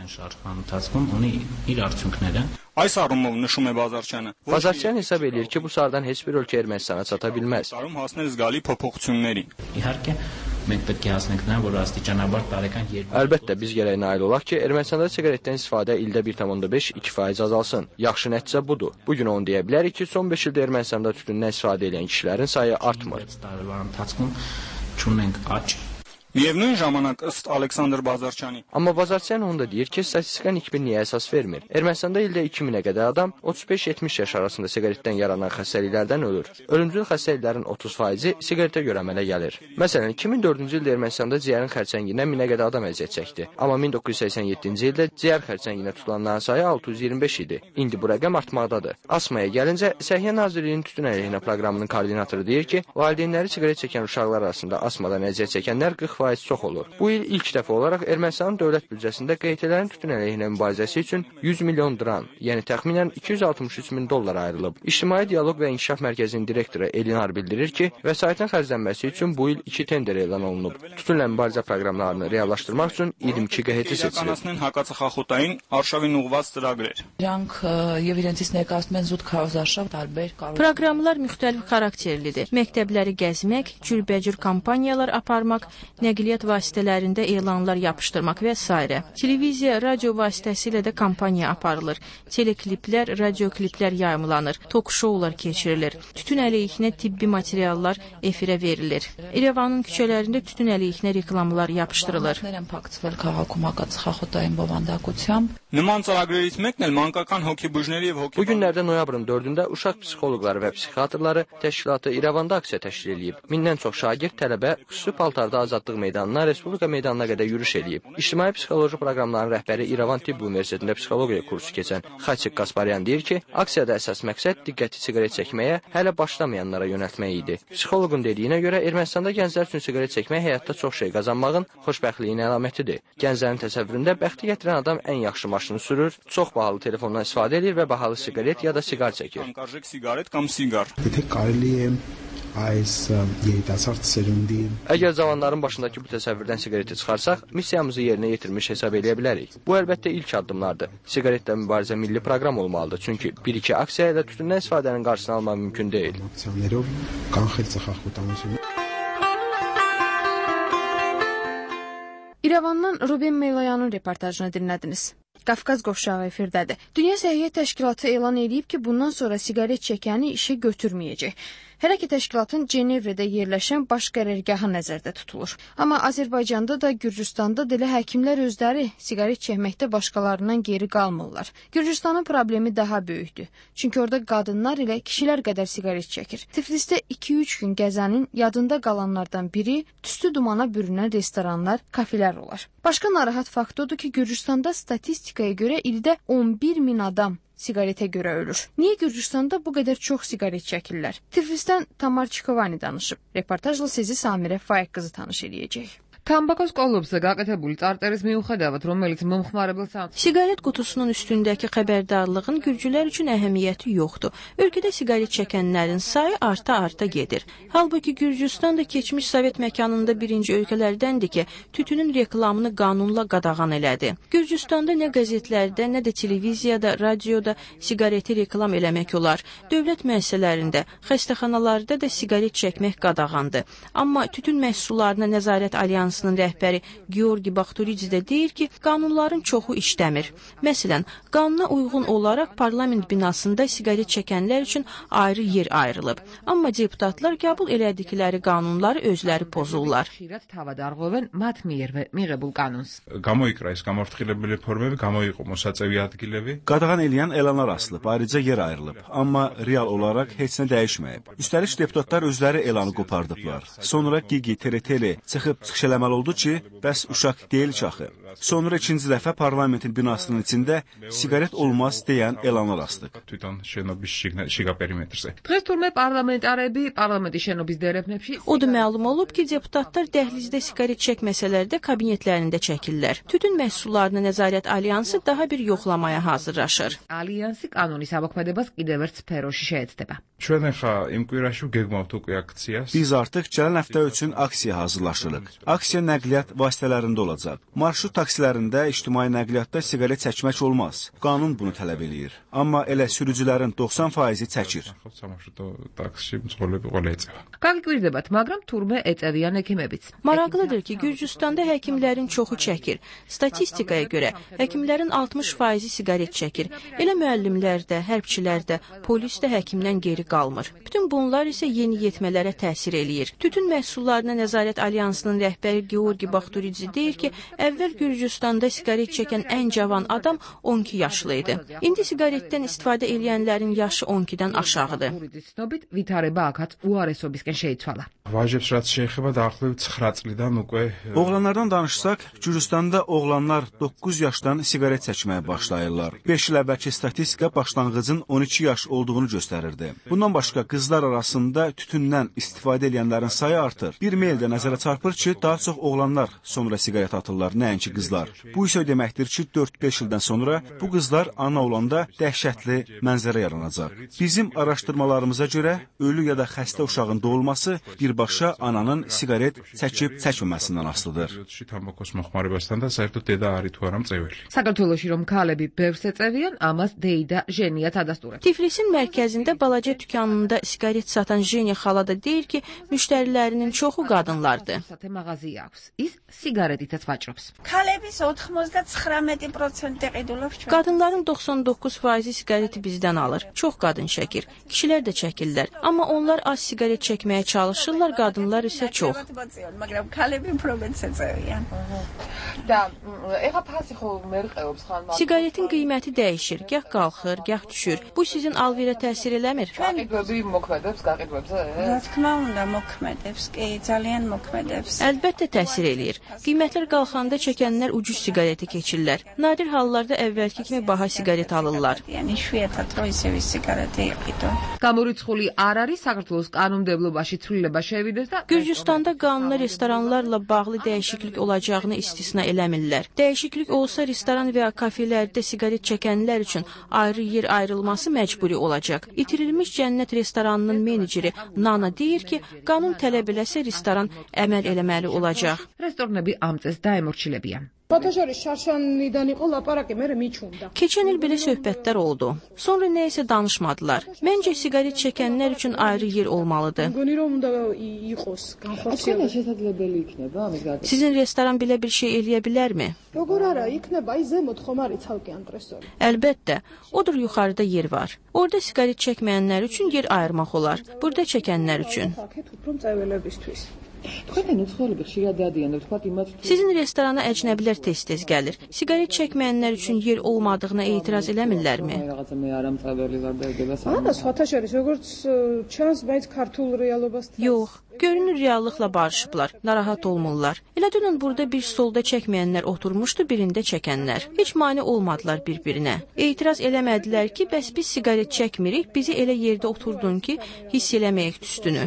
Այս առումով նշում է Բազարչյանը։ Բազարչյան hesab edir ki, bu sardan heç bir ölkə Ermənistana çata bilməz. Sarım հասնել զգալի փոփոխությունների։ Իհարկե մենք պետք է հասնենք նա, որ աստիճանաբար տարեկան Əlbəttə biz gərək nail olaq ki, Ermənistanda siqaretdən istifadə ildə bir tam on beş iki faiz azalsın. Yaxşı nəticə budur. Bu gün onu deyə bilərik ki, son beş ildə Ermənistanda tütündən istifadə edən kişilərin sayı artmır. Միևնույն ժամանակ ըստ Ալեքսանդր Բազարչյանի Amma Bazarçyan onu da deyir ki, statistika nikbinliyə əsas vermir. Ermənistanda ildə iki minə qədər adam otuz beş iyetmiş yaş arasında siqaretdən yaranan xəstəliklərdən ölür. Ölümcül xəstəliklərin otuz faizi siqaretə görə əmələ gəlir. Məsələn, iki min dördüncü ildə Ermənistanda ciyərin xərçənginə minə qədər adam əziyyət çəkdi. Amma min doqquz yüz səksən yeddinci ildə ciyər xərçənginə tutulanların sayı altı yüz iyirmi beş idi. İndi bu rəqəm artmaqdadır. Asmaya gəlincə, Səhiyyə Nazirliyinin tütün əleyhinə proqramının koordinatoru deyir ki, valideynləri siqaret çəkən uşaqlar arasında asmadan əziyyət çəkənlər qırx faiz çox olur. Bu il ilk dəfə olaraq Ermənistanın dövlət büdcəsində qeytələrin tütün əleyhinə mübarizəsi üçün yüz milyon dram, yəni təxminən iki yüz altmış üç min dollar ayrılıb. İctimai Dialoq və İnkişaf Mərkəzinin direktoru Elinar bildirir ki, vəsaitin xərclənməsi üçün bu il iki tender elan olunub. Tütünlə mübarizə proqramlarını reallaşdırmaq üçün iyirmi iki qəhəti seçilib. Հակածխախոտային արշավին ուղղված ծրագրեր։ Դրանք եւ իրենցից ներկայացնում են զուտ քարոզարշավ տարբեր կարող։ Proqramlar müxtəlif xarakterlidir. Məktəbləri gəzmək, cürbəcür kampaniyalar aparmaq, nəqliyyat vasitələrində elanlar yapışdırmaq və s. Televiziya, radio vasitəsilə də kampaniya aparılır. Telekliplər, radiokliplər yayımlanır, tok-şoular keçirilir. Tütün əleyhinə tibbi materiallar efirə verilir. İrəvanın küçələrində tütün əleyhinə reklamlar yapışdırılır. Նման ծրագրերից մեկն էլ մանկական հոգեբուժների եւ Bu günlərdə noyabrın dördündə uşaq psixoloqları və psixiatrları təşkilatı İrəvanda aksiya təşkil edib. Mindən çox şagird tələbə xüsusi paltarda Azadlıq meydanına, Respublika meydanına qədər yürüş edib. İctimai psixoloji proqramların rəhbəri İrəvan Tibb Universitetində psixologiya kursu keçən Xaçik Qasparyan deyir ki, aksiyada əsas məqsəd diqqəti siqaret çəkməyə hələ başlamayanlara yönəltmək idi. Psixoloqun dediyinə görə Ermənistanda gənclər üçün siqaret çəkmək həyatda çox şey qazanmağın xoşbəxtliyin əlamətidir. Gənclərin təsəvvüründə bəxti gətirən adam ən yaxşı maşını sürür, çox bahalı telefondan istifadə edir və bahalı siqaret ya da siqar çəkir. Əgər cavanların başındakı bu təsəvvürdən siqareti çıxarsaq, missiyamızı yerinə yetirmiş hesab edə bilərik. Bu əlbəttə ilk addımlardır. Siqaretlə mübarizə milli proqram olmalıdır, çünki bir-iki aksiya ilə tütündən istifadənin qarşısını almaq mümkün deyil. İrəvandan Ruben Meyloyanın reportajını dinlədiniz. Qafqaz qovşağı efirdədir. Dünya Səhiyyə Təşkilatı elan edib ki, bundan sonra siqaret çəkəni işə götürməyəcək. Hər iki təşkilatın Cenevrədə yerləşən baş qərargahı nəzərdə tutulur. Amma Azərbaycanda da, Gürcüstanda da elə həkimlər özləri siqaret çəkməkdə başqalarından geri qalmırlar. Gürcüstanın problemi daha böyükdür. Çünki orada qadınlar ilə kişilər qədər siqaret çəkir. Tiflisdə iki üç gün gəzənin yadında qalanlardan biri tüstü dumana bürünən restoranlar, kafelər olar. Başqa narahat fakt odur ki, Gürcüstanda statistikaya görə ildə on bir min adam siqaretə görə ölür. Niyə Gürcüstanda bu qədər çox siqaret çəkirlər? Tiflisdən Tamar Çikovani danışıb. Reportajla sizi Samirə Faiq qızı tanış edəcək. Tambakos qolubsa qaqətəbuli tarteris miuxadavat, რომელიც მომხმარებელს Siqaret qutusunun üstündəki xəbərdarlığın gürcülər üçün əhəmiyyəti yoxdur. Ölkədə siqaret çəkənlərin sayı arta-arta gedir. Halbuki Gürcüstan da keçmiş Sovet məkanında birinci ölkələrdəndir ki, tütünün reklamını qanunla qadağan elədi. Gürcüstanda nə qəzetlərdə, nə də televiziyada, radioda siqareti reklam eləmək olar. Dövlət müəssisələrində, xəstəxanalarda da siqaret çəkmək qadağandır. Amma tütün məhsullarına nəzarət alyansı rəhbəri Georgi Baxturici də deyir ki, qanunların çoxu işləmir. Məsələn, qanuna uyğun olaraq parlament binasında siqaret çəkənlər üçün ayrı yer ayrılıb. Amma deputatlar qəbul elədikləri qanunları özləri pozurlar. Გამოიკრა ეს გამორთქილებელი ფორმები, გამოიყო მოსაწევი ადგილები. Qadağan eləyən elanlar asılıb, ayrıca yer ayrılıb. Amma real olaraq heç nə dəyişməyib. Üstəlik deputatlar özləri elanı qopardıblar. Sonra Gigi, Tereteli çıxıb çıxış eləməli oldu ki, bəs uşaq deyil çaxı. Sonra ikinci dəfə parlamentin binasının içində siqaret olmaz deyən elanlar astıq. დღეს თურმე პარლამენტარები პარლამენტის შენობის დერეფნებში O da məlum olub ki, deputatlar dəhlizdə siqaret çəkməsələr də kabinetlərində çəkirlər. Tütün məhsullarına nəzarət alyansı daha bir yoxlamaya hazırlaşır. ალიანსი კანონის ამოქმედებას კიდევ ერთ სფეროში შეეცდება. ჩვენ ახლა იმ კვირაში გეგმავთ უკვე აქციას. Biz artıq gələn həftə üçün aksiya hazırlaşırıq. Aksiya nəqliyyat vasitələrində olacaq. Marşrut taksilərində, ictimai nəqliyyatda siqaret çəkmək olmaz. Qanun bunu tələb eləyir. Amma elə sürücülərin doxsan faizi çəkir. გაგიკვირდებათ, მაგრამ თურმე ეწევიან ექიმებიც. Maraqlıdır ki, Gürcüstanda həkimlərin çoxu çəkir. Statistikaya görə həkimlərin altmış faizi siqaret çəkir. Elə müəllimlər də, hərbçilər də, polis də həkimdən geri qalmır. Bütün bunlar isə yeniyetmələrə təsir eləyir. Tütün məhsullarına nəzarət alyansının rəhbəri tacir Georgi Baxturidze deyir ki, əvvəl Gürcüstanda siqaret çəkən ən cavan adam on iki yaşlı idi. İndi siqaretdən istifadə edənlərin yaşı on ikidən aşağıdır. ვითარება აქაც უარესობისკენ შეიცვალა. ვაჟებს რაც შეეხება დაახლოებით ცხრა წლიდან უკვე Oğlanlardan danışsaq, Gürcüstanda oğlanlar doqquz yaşdan siqaret çəkməyə başlayırlar. beş il əvvəlki statistika başlanğıcın on iki yaş olduğunu göstərirdi. Bundan başqa qızlar arasında tütündən istifadə edənlərin sayı artır. Bir mail də nəzərə çarpır ki, daha çox oğlanlar sonra siqaret atırlar, nəinki qızlar. Bu isə deməkdir ki, dörd beş ildən sonra bu qızlar ana olanda dəhşətli mənzərə yaranacaq. Bizim araşdırmalarımıza görə ölü ya da xəstə uşağın doğulması birbaşa ananın siqaret çəkib çəkməməsindən asılıdır. საქართველოში რომ ქალები ბევრს ეწევიან, ამას დეიდა ჟენია თადასტურებს. Tiflisin mərkəzində balaca dükanında siqaret satan Jenya xala da deyir ki, müştərilərinin çoxu qadınlardır. მაღაზია აქვს. ის სიგარეტითაც ვაჭრობს. ქალების ოცდათხმეტი პროცენტი ყიდულობს ჩვენ. Qadınların doxsan doqquz faizi siqareti bizdən alır. Çox qadın çəkir. Kişilər də çəkirlər. Amma onlar az siqaret çəkməyə çalışırlar, qadınlar isə çox. მაგრამ ქალები პრობლემს ეწევიან. და ეხა ფასი ხო მერყეობს ხან მაგრამ Siqaretin qiyməti dəyişir, gah qalxır, gah düşür. Bu sizin alverə təsir eləmir? გაყიდვები მოქმედებს გაყიდვებზე? რა თქმა უნდა, მოქმედებს, კი, ძალიან მოქმედებს. Əlbəttə təsir eləyir. Qiymətlər qalxanda çəkənlər ucuz siqareti keçirlər. Nadir hallarda əvvəlki kimi baha siqaret alırlar. Yəni შვიათად რო ისევ სიგარეტი იყიდო. გამორიცხული არ არის საქართველოს qanunmdებლობაში ცვლილება შევიდეს და Gürcüstanda qanuna restoranlarla bağlı dəyişiklik olacağını istisna eləmirlər. Dəyişiklik olsa restoran və kafelərdə siqaret çəkənlər üçün ayrı yer ayrılması məcburi olacaq. İtirilmiş Cənnət restoranının meneceri Nana deyir ki, qanun tələb eləsə restoran əməl eləməli olacaq. Restornები am წეს დაემორჩილებიან. Keçən il belə söhbətlər oldu. Sonra nə isə danışmadılar. Məncə siqaret çəkənlər üçün ayrı yer olmalıdır. Sizin restoran belə bir şey eləyə bilərmi? Əlbəttə, odur yuxarıda yer var. Orada siqaret çəkməyənlər üçün yer ayırmaq olar. Burada çəkənlər üçün. Sizin restorana əcnəbilər tez-tez gəlir. Siqaret çəkməyənlər üçün yer olmadığına etiraz eləmirlərmi? Yox, görünür reallıqla barışıblar, narahat olmurlar. Elə dünən burada bir stolda çəkməyənlər oturmuşdu, birində çəkənlər. Heç mane olmadılar bir-birinə. Etiraz eləmədilər ki, bəs biz siqaret çəkmirik, bizi elə yerdə oturdun ki, hiss eləməyək tüstünü.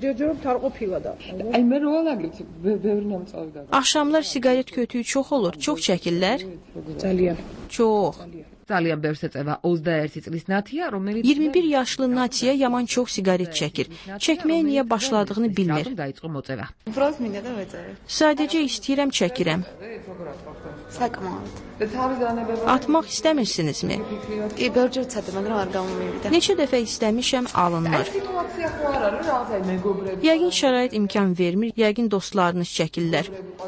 Axşamlar siqaret kötüyü çox olur, çox çəkirlər? Çox. ძალიან ბევრს ეწევა ოცდაერთი წლის ნათია, რომელიც iyirmi bir yaşlı Natiya yaman çox siqaret çəkir. Çəkməyə niyə başladığını bilmir. დაიწყო მოწევა. Sadəcə istəyirəm, çəkirəm. Atmaq istəmirsinizmi? Neçə dəfə istəmişəm, alınmır. Yəqin şərait imkan vermir, yəqin dostlarınız çəkirlər.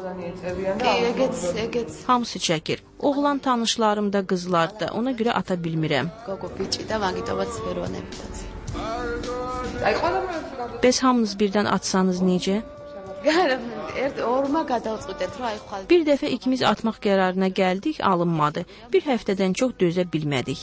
Hamısı çəkir. Oğlan tanışlarım da, qızlar da. Ona görə ata bilmirəm. Bəs hamınız birdən atsanız necə? Bir dəfə ikimiz atmaq qərarına gəldik, alınmadı. Bir həftədən çox dözə bilmədik.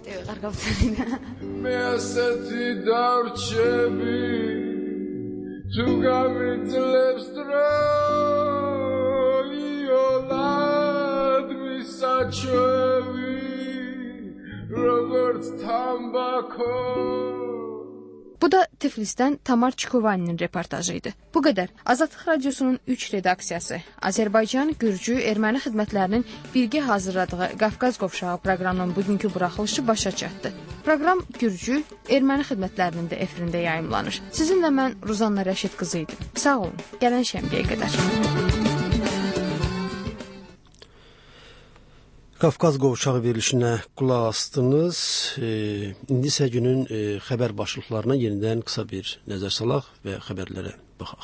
Bu da Tiflisdən Tamar Çikovaninin reportajı idi. Bu qədər. Azadlıq Radiosunun üç redaksiyası, Azərbaycan, Gürcü, erməni xidmətlərinin birgə hazırladığı Qafqaz Qovşağı proqramının bugünkü buraxılışı başa çatdı. Proqram Gürcü, erməni xidmətlərinin də efirində yayımlanır. Sizinlə mən Ruzanna Rəşid qızı idim. Sağ olun. Gələn şənbəyə qədər. Qafqaz Qovşağı verilişinə qulaq astınız. E, indi isə günün e, xəbər başlıqlarına yenidən qısa bir nəzər salaq və xəbərlərə baxaq.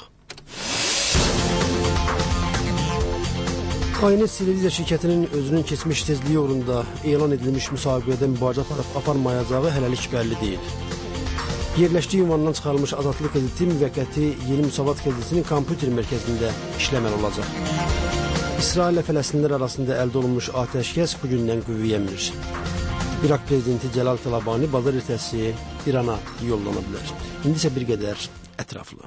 A N S televiziya şirkətinin özünün keçmiş tezliyi uğrunda elan edilmiş müsabiqədə mübarizə aparıb aparmayacağı hələlik bəlli deyil. Yerləşdiyi ünvandan çıxarılmış Azadlıq qəzeti müvəqqəti Yeni Müsavat qəzetinin kompüter mərkəzində işləməli olacaq. İsrail ilə Fələstinlər arasında əldə olunmuş atəşkəs bugündən qüvvəyə minir. İraq prezidenti Cəlal Talabani bazar ertəsi İrana yollana bilər. İndi isə bir qədər ətraflı.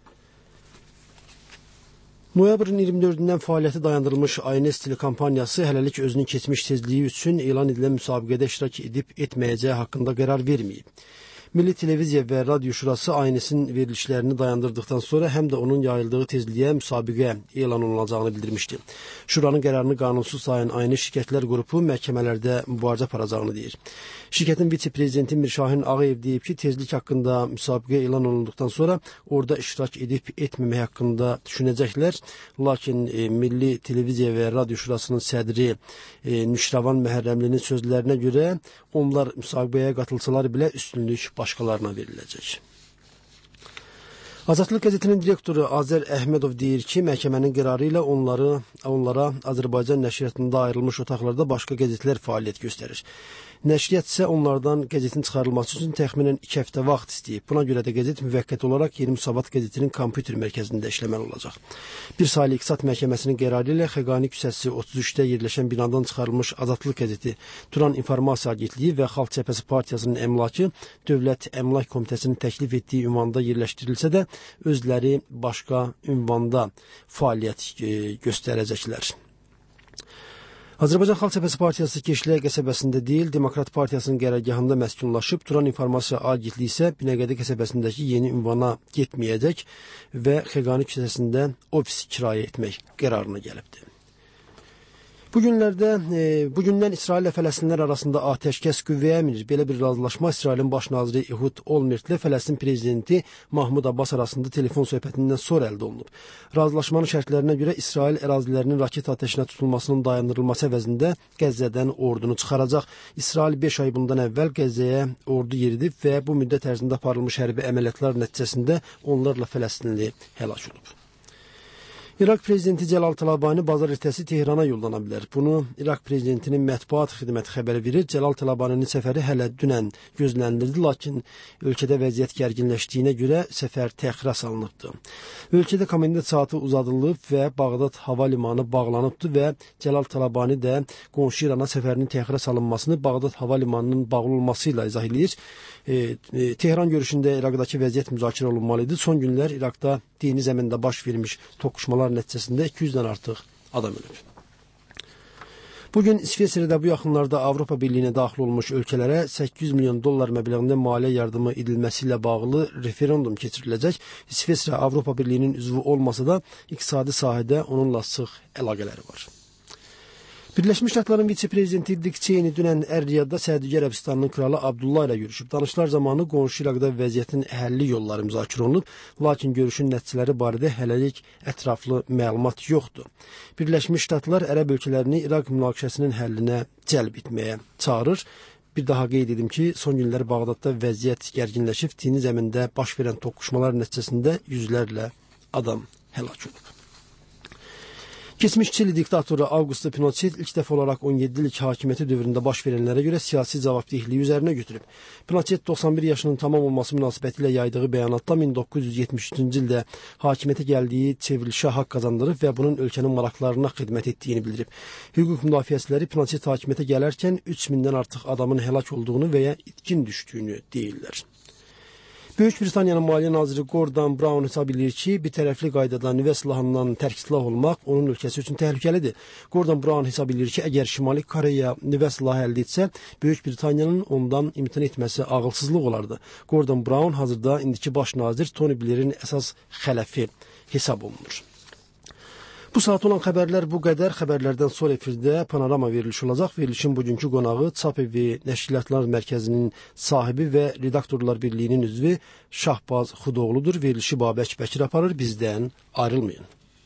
Noyabrın iyirmi dördündən fəaliyyəti dayandırılmış Aynes telekompaniyası hələlik özünün keçmiş tezliyi üçün elan edilən müsabiqədə iştirak edib etməyəcəyi haqqında qərar verməyib. Milli Televiziya və Radio Şurası Aynesin verilişlərini dayandırdıqdan sonra həm də onun yayıldığı tezliyə müsabiqə elan olunacağını bildirmişdi. Şuranın qərarını qanunsuz sayan Aynes şirkətlər qrupu məhkəmələrdə mübarizə aparacağını deyir. Şirkətin vitse-prezidenti Mirşahin Ağayev deyib ki, tezlik haqqında müsabiqə elan olunduqdan sonra orada iştirak edib etməmək haqqında düşünəcəklər. Lakin e, Milli Televiziya və Radio Şurasının sədri e, Nüşravan Məhərrəmlinin sözlərinə görə onlar müsabiqəyə qatılsalar belə üstünlük başqalarına veriləcək. Azadlıq qəzetinin direktoru Azər Əhmədov deyir ki, məhkəmənin qərarı ilə onları, onlara Azərbaycan nəşriyyatında ayrılmış otaqlarda başqa qəzetlər fəaliyyət göstərir. Nəşriyyat isə onlardan qəzetin çıxarılması üçün təxminən iki həftə vaxt istəyib. Buna görə də qəzet müvəqqəti olaraq Yeni Müsavat qəzetinin kompüter mərkəzində işləməli olacaq. Bir saylı İqtisad Məhkəməsinin qərarı ilə Xəqani küçəsi otuz üçdə yerləşən binadan çıxarılmış Azadlıq qəzeti, Turan İnformasiya Agentliyi və Xalq Cəbhəsi Partiyasının əmlakı Dövlət Əmlak Komitəsinin təklif etdiyi ünvanda yerləşdirilsə də, özləri başqa ünvanda fəaliyyət göstərəcəklər. Azərbaycan Xalq Cəbhəsi Partiyası Keşliyə qəsəbəsində deyil, Demokrat Partiyasının qərargahında məskunlaşıb, Turan İnformasiya Agentliyi isə Binəqədi qəsəbəsindəki yeni ünvana getməyəcək və Xəqani küçəsində ofis kirayə etmək qərarına gəlibdir. Bu günlərdə, e, bugündən İsrail ilə Fələstinlər arasında atəşkəs qüvvəyə minir. Belə bir razılaşma İsrailin baş naziri Ehud Olmert ilə Fələstin prezidenti Mahmud Abbas arasında telefon söhbətindən sonra əldə olunub. Razılaşmanın şərtlərinə görə İsrail ərazilərinin raket atəşinə tutulmasının dayandırılması əvəzində Qəzzədən ordunu çıxaracaq. İsrail beş ay bundan əvvəl Qəzzəyə ordu yeridib və bu müddət ərzində aparılmış hərbi əməliyyatlar nəticəsində onlarla Fələstinli həlak olub. İraq prezidenti Cəlal Talabani bazar ertəsi Tehrana yollana bilər. Bunu İraq prezidentinin mətbuat xidməti xəbər verir. Cəlal Talabaninin səfəri hələ dünən gözlənilirdi, lakin ölkədə vəziyyət gərginləşdiyinə görə səfər təxirə salınıbdı. Ölkədə komendant saatı uzadılıb və Bağdad hava limanı bağlanıbdı və Cəlal Talabani də qonşu İrana səfərinin təxirə salınmasını Bağdad hava limanının bağlı olması ilə izah edir. E, e, Tehran görüşündə İraqdakı vəziyyət müzakirə olunmalıydı. Son günlər İraqda dini zəmində baş vermiş toqquşmalar nəticəsində iki yüzdən artıq adam ölüb. Bugün İsveçrədə bu yaxınlarda Avropa Birliyinə daxil olmuş ölkələrə səkkiz yüz milyon dollar məbləğində maliyyə yardımı edilməsi ilə bağlı referendum keçiriləcək. İsveçrə Avropa Birliyinin üzvü olmasa da iqtisadi sahədə onunla sıx əlaqələri var. Birləşmiş Ştatların vitse-prezidenti Dick Cheney dünən Ər-Riyadda Səudiyyə Ərəbistanının kralı Abdullah ilə görüşüb. Danışıqlar zamanı qonşu İraqda vəziyyətin həlli yolları müzakirə olunub, lakin görüşün nəticələri barədə hələlik ətraflı məlumat yoxdur. Birləşmiş Ştatlar ərəb ölkələrini İraq münaqişəsinin həllinə cəlb etməyə çağırır. Bir daha qeyd edim ki, son günlər Bağdadda vəziyyət gərginləşib, dini zəmində baş verən toqquşmalar nəticəsində yüzlərlə adam həlak olub. Keçmiş Çili diktatoru Augusto Pinochet ilk dəfə olaraq on yeddi illik hakimiyyəti dövründə baş verənlərə görə siyasi cavabdehliyi üzərinə götürüb. Pinochet doxsan bir yaşının tamam olması münasibətilə yaydığı bəyanatda min doqquz yüz yetmiş üçüncü ildə hakimiyyətə gəldiyi çevrilişə haqq qazandırıb və bunun ölkənin maraqlarına xidmət etdiyini bildirib. Hüquq müdafiəçiləri Pinochet hakimiyyətə gələrkən üç mindən artıq adamın həlak olduğunu və ya itkin düşdüyünü deyirlər. Böyük Britaniyanın Maliyyə naziri Gordon Brown hesab edir ki, bir tərəfli qaydada nüvə silahından tərk silah olmaq onun ölkəsi üçün təhlükəlidir. Gordon Brown hesab edir ki, əgər Şimali Koreya nüvə silahı əldə etsə, Böyük Britaniyanın ondan imtina etməsi ağılsızlıq olardı. Gordon Brown hazırda indiki baş nazir Tony Blairin əsas xələfi hesab olunur. Bu saat olan xəbərlər bu qədər. Xəbərlərdən sonra efirdə panorama verilişi olacaq. Verilişin bugünkü qonağı Çap Evi Nəşriyyatlar Mərkəzinin sahibi və Redaktorlar Birliyinin üzvü Şahbaz Xudoğludur. Verilişi Babək Bəkir aparır. Bizdən ayrılmayın.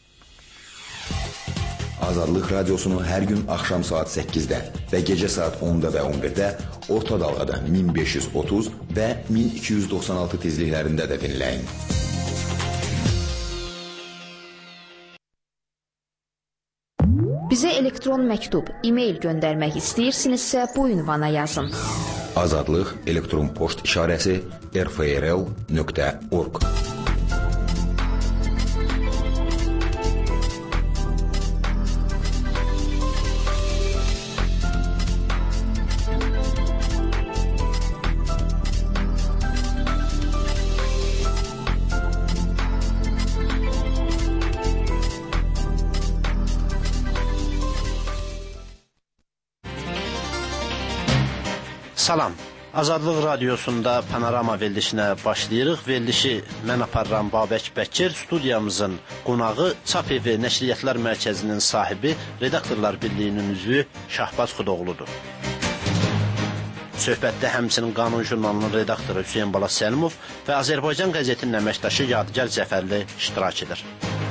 Azadlıq Radiosunu hər gün axşam saat səkkizdə və gecə saat onda və on birdə orta dalğada min beş yüz otuz və min iki yüz doxsan altı tezliklərində də dinləyin. Bizə elektron məktub, e-mail göndərmək istəyirsinizsə bu ünvana yazın. Azadlıq elektron poçt işarəsi r f r l nöqtə org. Salam. Azadlıq Radiosunda Panorama verilişinə başlayırıq. Verilişi mən aparıram Babək Bəkir. Studiyamızın qonağı Çap Evi Nəşriyyatlar Mərkəzinin sahibi, Redaktorlar Birliyinin üzvü Şahbaz Xudoğludur. Söhbətdə həmçinin Qanun jurnalının redaktoru Hüseyn Bala Səlimov və Azərbaycan qəzetinin əməkdaşı Yadigar Cəfərli iştirak edir.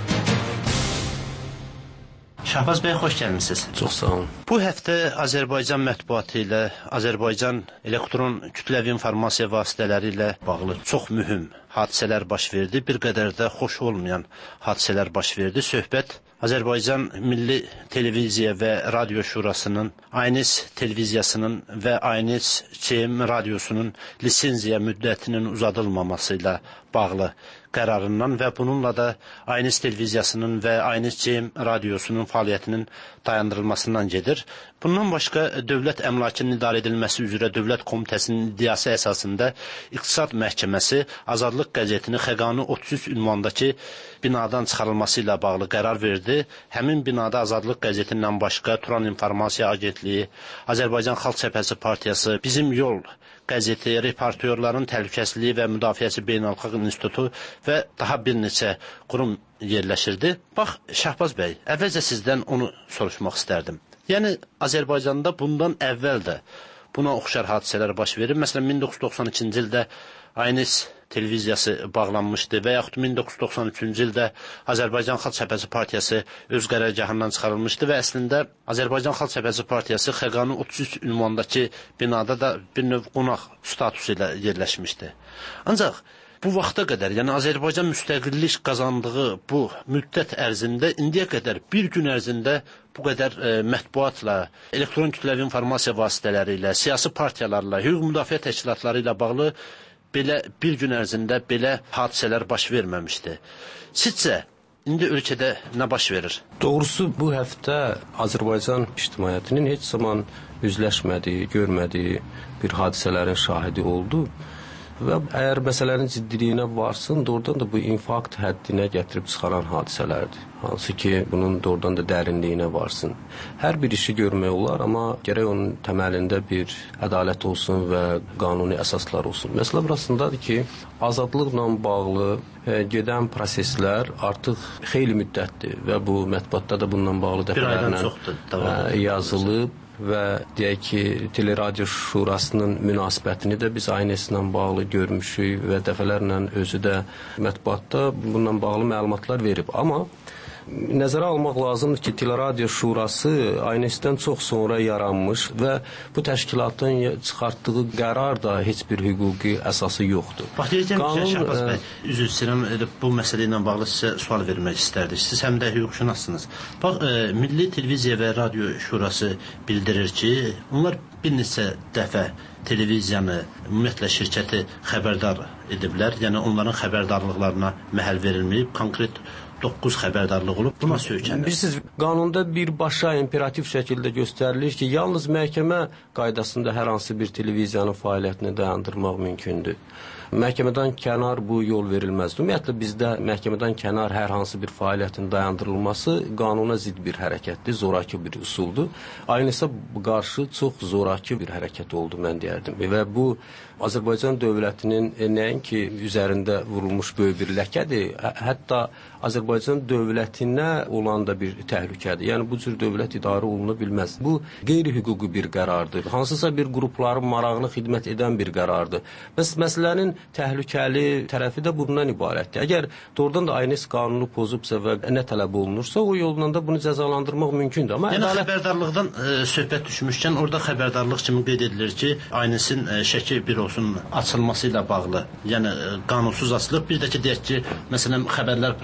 Şahbaz bəy, xoş gəlmisiniz. Çox sağ olun. Bu həftə Azərbaycan mətbuatı ilə, Azərbaycan elektron kütləvi informasiya vasitələri ilə bağlı çox mühüm hadisələr baş verdi. Bir qədər də xoş olmayan hadisələr baş verdi. Söhbət Azərbaycan Milli Televiziya və Radio Şurasının, Aynis televiziyasının və Aynis C M radiosunun lisenziya müddətinin uzadılmaması ilə bağlı qərarından və bununla da Aynis televiziyasının və Aynis C M radiosunun fəaliyyətinin dayandırılmasından gedir. Bundan başqa Dövlət Əmlakının İdarə edilməsi üzrə Dövlət Komitəsinin iddiası əsasında İqtisad Məhkəməsi Azadlıq qəzetini Xəqani otuz üç ünvandakı binadan çıxarılması ilə bağlı qərar verdi. Həmin binada Azadlıq qəzetindən başqa Turan İnformasiya Agentliyi, Azərbaycan Xalq Cəbhəsi Partiyası, Bizim Yol qəzeti, Reportyorların Təhlükəsizliyi və Müdafiəsi Beynəlxalq İnstitutu və daha bir neçə qurum yerləşirdi. Bax, Şahbaz bəy, əvvəlcə sizdən onu soruşmaq istərdim. Yəni, Azərbaycanda bundan əvvəl də buna oxşar hadisələr baş verir. Məsələn, min doqquz yüz doxsan ikinci ildə Aynis televiziyası bağlanmışdı və yaxud min doqquz yüz doxsan üçüncü ildə Azərbaycan Xalq Cəbhəsi Partiyası öz qərargahından çıxarılmışdı və əslində Azərbaycan Xalq Cəbhəsi Partiyası Xəqani otuz üç ünvandakı binada da bir növ qonaq statusu ilə yerləşmişdi. Ancaq bu vaxta qədər, yəni Azərbaycan müstəqillik qazandığı bu müddət ərzində, indiyə qədər bir gün ərzində bu qədər e, mətbuatla, elektron kütləvi informasiya vasitələri ilə, siyasi partiyalarla, hüquq müdafiə təşkilatları ilə bağlı belə bir gün ərzində belə hadisələr baş verməmişdi. Sizcə, indi ölkədə nə baş verir? Doğrusu bu həftə Azərbaycan ictimaiyyətinin heç zaman üzləşmədiyi, görmədiyi bir hadisələrin şahidi oldu. Və əgər məsələnin ciddiliyinə varsın, doğrudan da bu infarkt həddinə gətirib çıxaran hadisələrdir. Hansı ki, bunun doğrudan da dərinliyinə varsın. Hər bir işi görmək olar, amma gərək onun təməlində bir ədalət olsun və qanuni əsaslar olsun. Məsələ burasındadır ki, azadlıqla bağlı e, gedən proseslər artıq xeyli müddətdir və bu mətbuatda da bununla bağlı dəfələrlə e, yazılıb. Və deyək ki, Teleradio Şurasının münasibətini də biz Aynislə bağlı görmüşük və dəfələrlə özü də mətbuatda bununla bağlı məlumatlar verib. Amma nəzərə almaq lazımdır ki, Teleradio Şurası Aynisdən çox sonra yaranmış və bu təşkilatın çıxartdığı qərar da heç bir hüquqi əsası yoxdur. Bax, deyəcəm ki, Şahbaz bəy, üzr istəyirəm, bu məsələ ilə bağlı sizə sual vermək istərdik. Siz həm də hüquqşünassınız. Bax, e, Milli Televiziya və Radio Şurası bildirir ki, onlar bir neçə dəfə televiziyanı, ümumiyyətlə şirkəti xəbərdar ediblər. Yəni, onların xəbərdarlıqlarına məhəl verilməyib, konkret doqquz xəbərdarlıq olub, buna söykənir. Bilirsiniz, qanunda birbaşa imperativ şəkildə göstərilir ki, yalnız məhkəmə qaydasında hər hansı bir televiziyanın fəaliyyətini dayandırmaq mümkündür. Məhkəmədən kənar bu yol verilməzdir. Ümumiyyətlə, bizdə məhkəmədən kənar hər hansı bir fəaliyyətin dayandırılması qanuna zidd bir hərəkətdir, zoraki bir üsuldur. Aynisə qarşı çox zoraki bir hərəkət oldu, mən deyərdim. Və bu, Azərbaycan dövlətinin nəinki üzərində vurulmuş böyük bir ləkədir, hətta Azərbaycan dövlətinə olan da bir təhlükədir. Yəni, bu cür dövlət idarə oluna bilməz. Bu, qeyri-hüquqi bir qərardır. Hansısa bir qrupların marağını xidmət edən bir qərardır. Məs məsələnin təhlükəli tərəfi də bundan ibarətdir. Əgər doğrudan da Aynis qanunu pozubsa və nə tələb olunursa, o yolla da bunu cəzalandırmaq mümkündür. Amma yəni, ədalət... xəbərdarlıqdan e, söhbət düşmüşkən, orada xəbərdarlıq kimi qeyd edilir ki, Aynisin e, şəki bürosunun açılması ilə bağlı, yəni e, qanunsuz açılıb. Bir də ki, deyək ki, məsələn, xəbərlər proqramında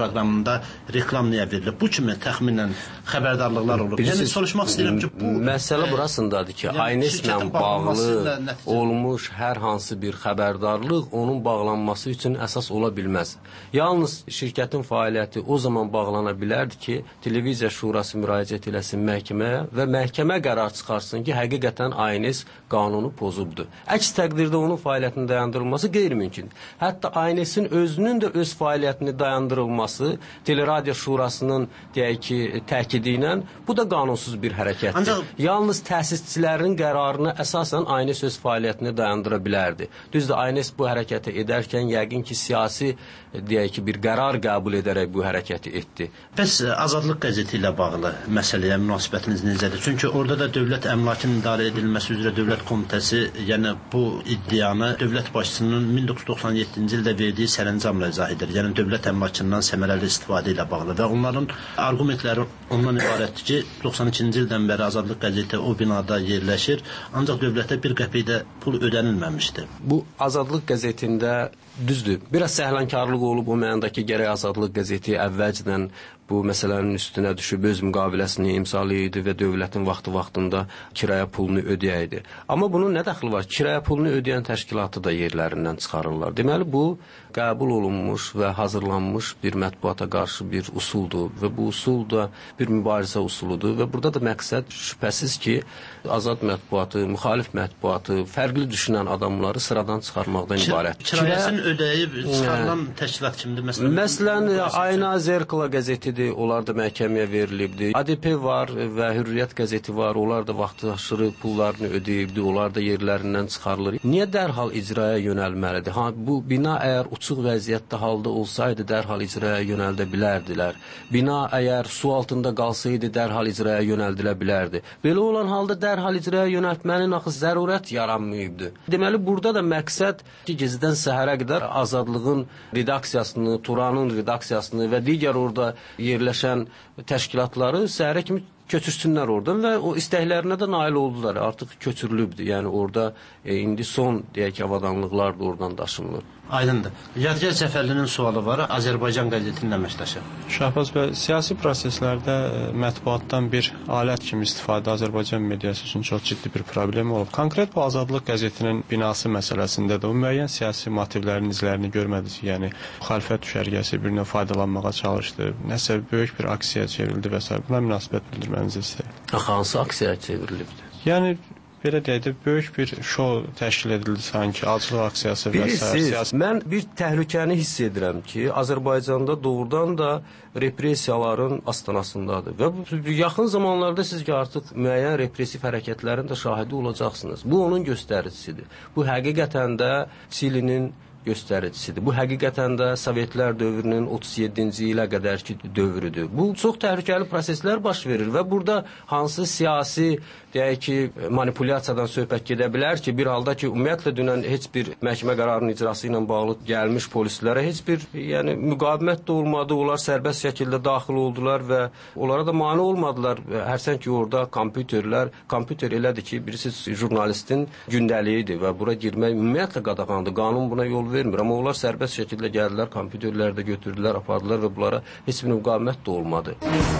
kanalda reklam niyə verilir? Bu kimi təxminən xəbərdarlıqlar olur. Yəni soruşmaq istəyirəm ki, bu məsələ burasındadır ki, yəni, Ayneslə bağlı olmuş hər hansı bir xəbərdarlıq onun bağlanması üçün əsas ola bilməz. Yalnız şirkətin fəaliyyəti o zaman bağlana bilərdi ki, televiziya şurası müraciət eləsin məhkəməyə və məhkəmə qərar çıxarsın ki, həqiqətən Aynes qanunu pozubdur. Əks təqdirdə onun fəaliyyətinin dayandırılması qeyri-mümkündür. Hətta Aynesin özünün də öz fəaliyyətini dayandırılması Teleradio Şurasının deyək ki, təkidi ilə bu da qanunsuz bir hərəkətdir. Ancaq... Yalnız təsisçilərin qərarına əsasən Aynes öz fəaliyyətini dayandıra bilərdi. Düzdür, Aynes bu hərəkəti edərkən yəqin ki, siyasi deyək ki, bir qərar qəbul edərək bu hərəkəti etdi. Bəs Azadlıq qəzeti ilə bağlı məsələyə münasibətiniz necədir? Çünki orada da dövlət əmlakının idarə edilməsi üzrə Dövlət Komitəsi, yəni bu iddianı dövlət başçısının min doqquz yüz doxsan yeddinci ildə verdiyi sərəncamla izah edir. Yəni dövlət əmlakından səmərəli istifadə ilə bağlı və onların argumentləri ondan ibarətdir ki, doxsan ikinci ildən bəri Azadlıq qəzeti o binada yerləşir, ancaq dövlətə bir qəpik də pul ödənilməmişdir. Bu Azadlıq qəzetində düzdür, biraz səhlənkarlıq olub o mənadakı gərək Azadlıq qəzeti əvvəlcədən bu məsələnin üstünə düşüb öz müqaviləsini imzalayırdı və dövlətin vaxtı-vaxtında kirayə pulunu ödəyəydi. Amma bunun nə dəxli var? Kirayə pulunu ödəyən təşkilatı da yerlərindən çıxarırlar. Deməli, bu qəbul olunmuş və hazırlanmış bir mətbuata qarşı bir usuldur və bu usul da bir mübarizə usuludur və burada da məqsəd şübhəsiz ki, azad mətbuatı, müxalif mətbuatı, fərqli düşünən adamları sıradan çıxarmaqdan ibarətdir. Kirayəsini ödəyib çıxarılan təşkilat kimdir? Məsələn, Məsələn Ayna Zerkala qəzetidir, onlar da məhkəməyə verilibdir. A D P var və Hürriyyət qəzeti var, onlar da vaxtı aşırı pullarını ödəyibdir, onlar da yerlərindən çıxarılır. Niyə dərhal icraya yönəlməlidir? Ha, bu bina əgər uçuq vəziyyətdə halda olsaydı, dərhal icraya yönəldə bilərdilər. Bina əgər su altında qalsaydı, dərhal icraya yönəldilə bilərdi. Belə olan halda dərhal icraya yönəltmənin axı zərurət yaranmayıbdır. Deməli, burada da məqsəd ki, gecədən səhərə qədər Azadlığın redaksiyasını, Turanın redaksiyasını və digər orada yerləşən təşkilatları səhərə kimi köçürsünlər oradan və o istəklərinə də nail oldular. Artıq köçürülübdür. Yəni orada e, indi son deyək avadanlıqlar da oradan daşınılır. Aydındır. Yadigar Cəfərlinin sualı var, Azərbaycan qəzetinin əməkdaşı. Şahbaz bəy, siyasi proseslərdə mətbuatdan bir alət kimi istifadə Azərbaycan mediası üçün çox ciddi bir problem olub. Konkret bu Azadlıq qəzetinin binası məsələsində də o müəyyən siyasi motivlərin izlərini görmədik. Yəni müxalifət düşərgəsi bir növ faydalanmağa çalışdı. Nəsə böyük bir aksiyaya çevrildi və s. Buna münasibət bildirmənizi istəyirəm. Hansı aksiyaya çevrilibdir? Yəni belə deyək də, böyük bir şou təşkil edildi sanki, aclıq aksiyası və s. Bilirsiniz, mən bir təhlükəni hiss edirəm ki, Azərbaycanda doğrudan da repressiyaların astanasındadır və yaxın zamanlarda siz ki, artıq müəyyən repressiv hərəkətlərin də şahidi olacaqsınız. Bu onun göstəricisidir. Bu həqiqətən də Çilinin göstəricisidir. Bu həqiqətən də Sovetlər dövrünün otuz yeddinci ilə qədərki dövrüdür. Bu çox təhlükəli proseslər baş verir və burada hansı siyasi, deyək ki, manipulyasiyadan söhbət gedə bilər ki, bir halda ki, ümumiyyətlə dünən heç bir məhkəmə qərarının icrası ilə bağlı gəlmiş polislərə heç bir, yəni müqavimət də olmadı, onlar sərbəst şəkildə daxil oldular və onlara da mane olmadılar. Hərsən ki, orada kompüterlər, kompüter elədir ki, birisi jurnalistin gündəliyidir və bura girmək ümumiyyətlə qadağandır. Qanun buna yol vermir, amma onlar sərbəst şəkildə gəldilər, kompüterlərdə götürdülər, apardılar və bunlara heç bir müqavimət də olmadı.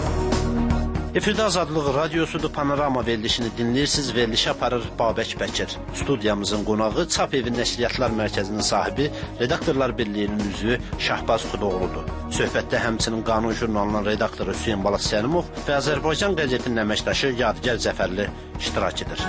Efirdə Azadlıq radiosudur, Panorama verilişini dinləyirsiniz, verilişi aparır Babək Bəkir. Studiyamızın qonağı Çap Evi Nəşriyyatlar Mərkəzinin sahibi, Redaktorlar Birliyinin üzvü Şahbaz Xudoğludur. Söhbətdə həmçinin Qanun jurnalının redaktoru Hüseyin Balas Səlimov və Azərbaycan qəzetinin əməkdaşı Yadigar Cəfərli iştirak edir.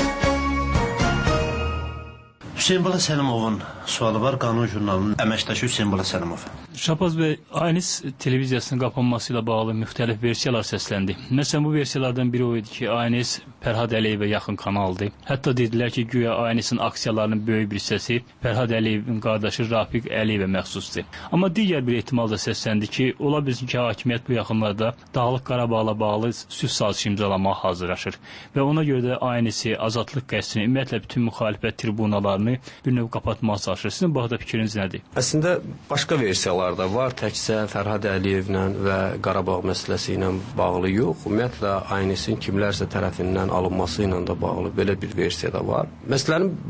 Hüseyin Balas Səlimovun sualı var, Qanun jurnalının əməkdaşı Hüseyin Balas Səlimov. Şahbaz bəy, Aynes televiziyasının qapanması ilə bağlı müxtəlif versiyalar səsləndi. Məsələn, bu versiyalardan biri o idi ki, Aynes Fərhad Əliyevə yaxın kanaldır. Hətta dedilər ki, güya Aynesin aksiyalarının böyük bir hissəsi Fərhad Əliyevin qardaşı Rafiq Əliyevə məxsusdur. Amma digər bir ehtimal da səsləndi ki, ola bilsin ki, hakimiyyət bu yaxınlarda Dağlıq Qarabağla bağlı sülh sazişi imzalamağa hazırlaşır. Və ona görə də Aynesi, Azadlıq qəzetini, ümumiyyətlə bütün müxalifət tribunalarını bir növ kapatmağa çalışır. Sizin bu haqda fikriniz nədir? Əslində, başqa versiyalar da var. Təkcə Fərhad Əliyevlə və Qarabağ məsələsi ilə bağlı yox. Ümumiyyətlə, Aynesin kimlərsə tərəfindən alınması ilə də bağlı belə bir versiya da var. Məsələnin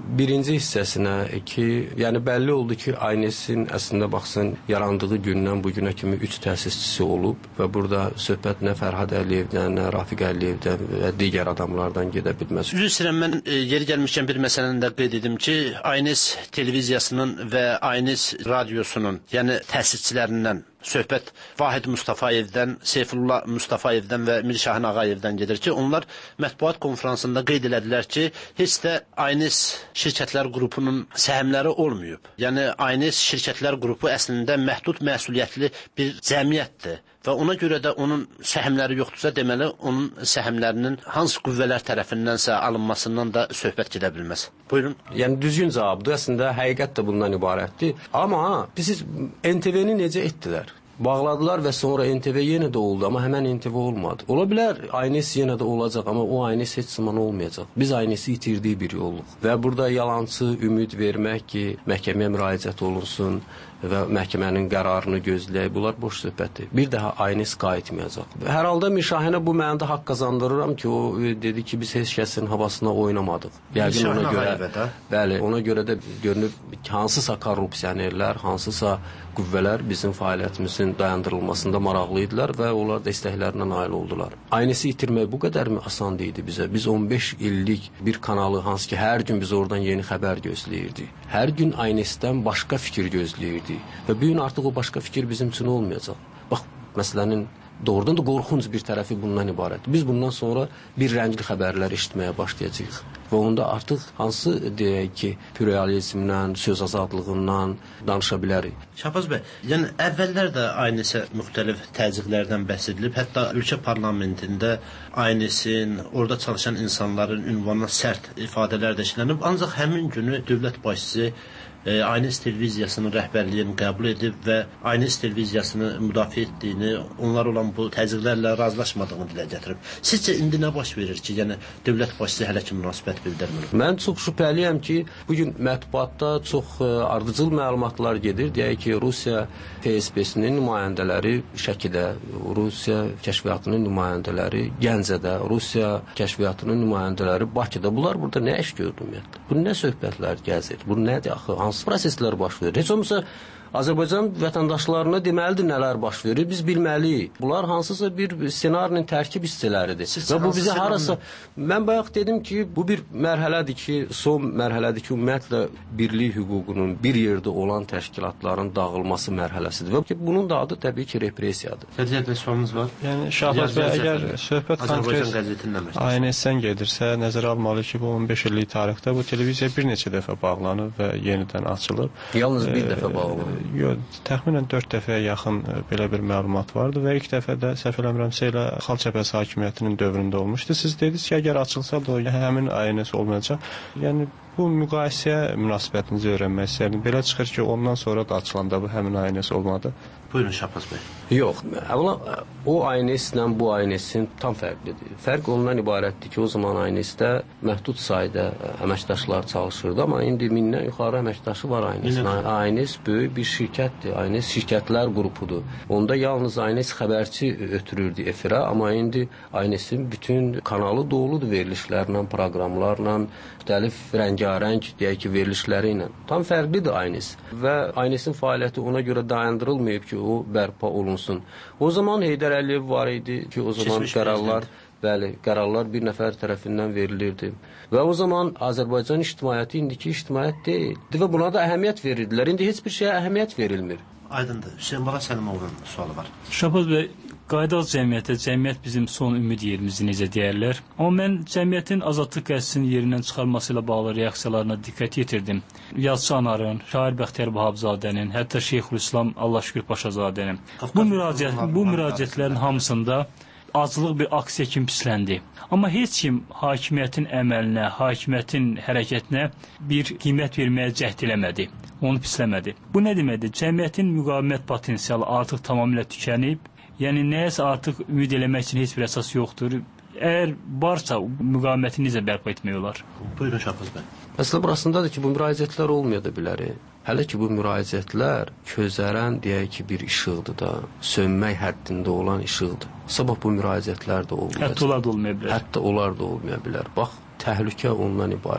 birinci hissəsinə ki, yəni bəlli oldu ki, Aynesin əslində baxsın yarandığı gündən bu günə kimi üç təsisçisi olub və burada söhbət nə Fərhad Əliyevdən, nə Rafiq Əliyevdən və digər adamlardan gedə bilməz. Üzr istəyirəm, mən e, yeri gəlmişkən bir məsələni də qeyd edim ki, Aynes televiziyasının və Aynes radiosunun, yəni təsisçilərindən söhbət Vahid Mustafayevdən, Seyfullah Mustafayevdən və Mirşahin Ağayevdən gedir ki, onlar mətbuat konferansında qeyd elədilər ki, heç də Aynes şirkətlər qrupunun səhmləri olmayıb. Yəni Aynes şirkətlər qrupu əslində məhdud məsuliyyətli bir cəmiyyətdir və ona görə də onun səhmləri yoxdursa, deməli onun səhmlərinin hansı qüvvələr tərəfindənsə alınmasından da söhbət gedə bilməz. Buyurun. Yəni düzgün cavabdır. Əslində həqiqət də bundan ibarətdir. Amma siz N T V-ni necə etdilər? Bağladılar və sonra N T V yenə də oldu, amma həmən N T V olmadı. Ola bilər Aynes yenə də olacaq, amma o Aynes heç zaman olmayacaq. Biz Aynes'i itirdiyi bir yolluq. Və burada yalançı ümid vermək ki, məhkəməyə müraciət olunsun və məhkəmənin qərarını gözləyək, bunlar boş söhbətdir. Bir daha Aynes qayıtmayacaq. Hər halda Mirşahinə bu mənada haqq qazandırıram ki, o dedi ki, biz heç kəsin havasına oynamadıq. Yəqin ona görə, bəli, ona görə də görünür hansısa korrupsionerlər, hansısa qüvvələr bizim fəaliyyətimizin dayandırılmasında maraqlı idilər və onlar da istəklərinə nail oldular. Aynes'i itirmək bu qədər mi asan idi bizə? Biz on beş illik bir kanalı, hansı ki, hər gün biz oradan yeni xəbər gözləyirdik. Hər gün Aynes'dən başqa fikir gözləyirdik. Və bu gün artıq o başqa fikir bizim üçün olmayacaq. Bax, məsələnin doğrudan da qorxunc bir tərəfi bundan ibarət. Biz bundan sonra bir rəngli xəbərlər eşitməyə başlayacağıq. Və onda artıq hansı deyək ki, pluralizmdən, söz azadlığından danışa bilərik. Şahbaz bəy, yəni əvvəllər də Aynesə müxtəlif təzyiqlərdən bəhs edilib. Hətta ölkə parlamentində Aynesin, orada çalışan insanların ünvanına sərt ifadələr də işlənib. Ancaq həmin günü dövlət başçısı Aynes televiziyasının rəhbərliyini qəbul edib və Aynes televiziyasını müdafiə etdiyini, onlar olan bu təzyiqlərlə razılaşmadığını dilə gətirib. Sizcə indi nə baş verir ki, yəni dövlət başçısı hələ ki münasibət bildirmir? Mən çox şübhəliyəm ki, bugün mətbuatda çox ardıcıl məlumatlar gedir. Deyək ki, Rusiya F S B-sinin nümayəndələri Şəkidə, Rusiya kəşfiyyatının nümayəndələri Gəncədə, Rusiya kəşfiyyatının nümayəndələri Bakıda. Bunlar burada nə iş gördü ümumiyyətlə? Bu nə söhbətlər gəzir? Bu nədir axı? Hansı proseslər baş verir? Heç olmasa Azərbaycan vətəndaşlarına deməlidir nələr baş verir, biz bilməliyik. Bunlar hansısa bir ssenarinin tərkib hissələridir. Və bu bizə harasa... Mən bayaq dedim ki, bu bir mərhələdir ki, son mərhələdir ki, ümumiyyətlə birlik hüququnun bir yerdə olan təşkilatların dağılması mərhələsidir. Və ki, bunun da adı təbii ki, repressiyadır. Fədiyyət və sualınız var? Yəni, Şahbaz bəy, əgər söhbət konkret Aynesdən gedirsə, nəzərə almalı ki, bu on beş illik tarixdə bu televiziya bir neçə dəfə bağlanıb və yenidən açılıb. Yalnız bir dəfə bağlanıb. Yox, təxminən dörd dəfəyə yaxın belə bir məlumat vardı və ilk dəfə də səhv eləmirəmsə elə Xalq Cəbhəsi hakimiyyətinin dövründə olmuşdu. Siz dediniz ki, əgər açılsa da həmin Aynes olmayacaq. Yəni bu müqayisəyə münasibətinizi öyrənmək istəyirdim. Belə çıxır ki, ondan sonra da açılanda bu həmin Aynes olmadı. Buyurun Şahbaz bəy. Yox, əvvəla o Ayneslə bu Aynesin tam fərqlidir. Fərq ondan ibarətdir ki, o zaman Aynesdə məhdud sayda əməkdaşlar çalışırdı, amma indi mindən yuxarı əməkdaşı var Aynesin. Aynes böyük bir şirkətdir, Aynes şirkətlər qrupudur. Onda yalnız Aynes xəbərçi ötürürdü efirə, amma indi Aynesin bütün kanalı doludur verilişlərlə, proqramlarla, müxtəlif rəngarəng deyək ki, verilişləri ilə. Tam fərqlidir Aynes və Aynesin fəaliyyəti ona görə dayandırılmayıb ki, o bərpa olunsun. O zaman Heydər Əliyev var idi ki, o zaman Keçmiş qərarlar, bəli, qərarlar bir nəfər tərəfindən verilirdi. Və o zaman Azərbaycan ictimaiyyəti indiki ictimaiyyət deyil. Və buna da əhəmiyyət verirdilər. İndi heç bir şeyə əhəmiyyət verilmir. Aydındır. Hüseyin Bala Səlimovun sualı var. Şahbaz bəy, qayıdaq cəmiyyətə, cəmiyyət bizim son ümid yerimizi necə deyərlər. Amma mən cəmiyyətin azadlıq qəzisinin yerindən çıxarması ilə bağlı reaksiyalarına diqqət yetirdim. Yazıçı Anarın, şair Bəxtiyar Vahabzadənin, hətta Şeyxülislam Allah şükür Paşazadənin. Bu müraciət, bu müraciətlərin hamısında aclıq bir aksiya kimi pisləndi. Amma heç kim hakimiyyətin əməlinə, hakimiyyətin hərəkətinə bir qiymət verməyə cəhd eləmədi. Onu pisləmədi. Bu nə deməkdir? Cəmiyyətin müqavimət potensialı artıq tamamilə tükənib. Yəni, nəyəsə artıq ümid eləmək üçün heç bir əsas yoxdur. Əgər varsa, müqaviməti necə bərpa etmək olar? Buyurun Şahbaz bəy. Məsələ burasındadır ki, bu müraciətlər olmaya da bilər. Hələ ki, bu müraciətlər közərən, deyək ki, bir işıqdır da, sönmək həddində olan işıqdır. Sabah bu müraciətlər də olmayacaq. Hətta onlar da olmaya bilər. Hətta onlar da olmaya bilər. Bax, təhlükə ondan ibarətdir.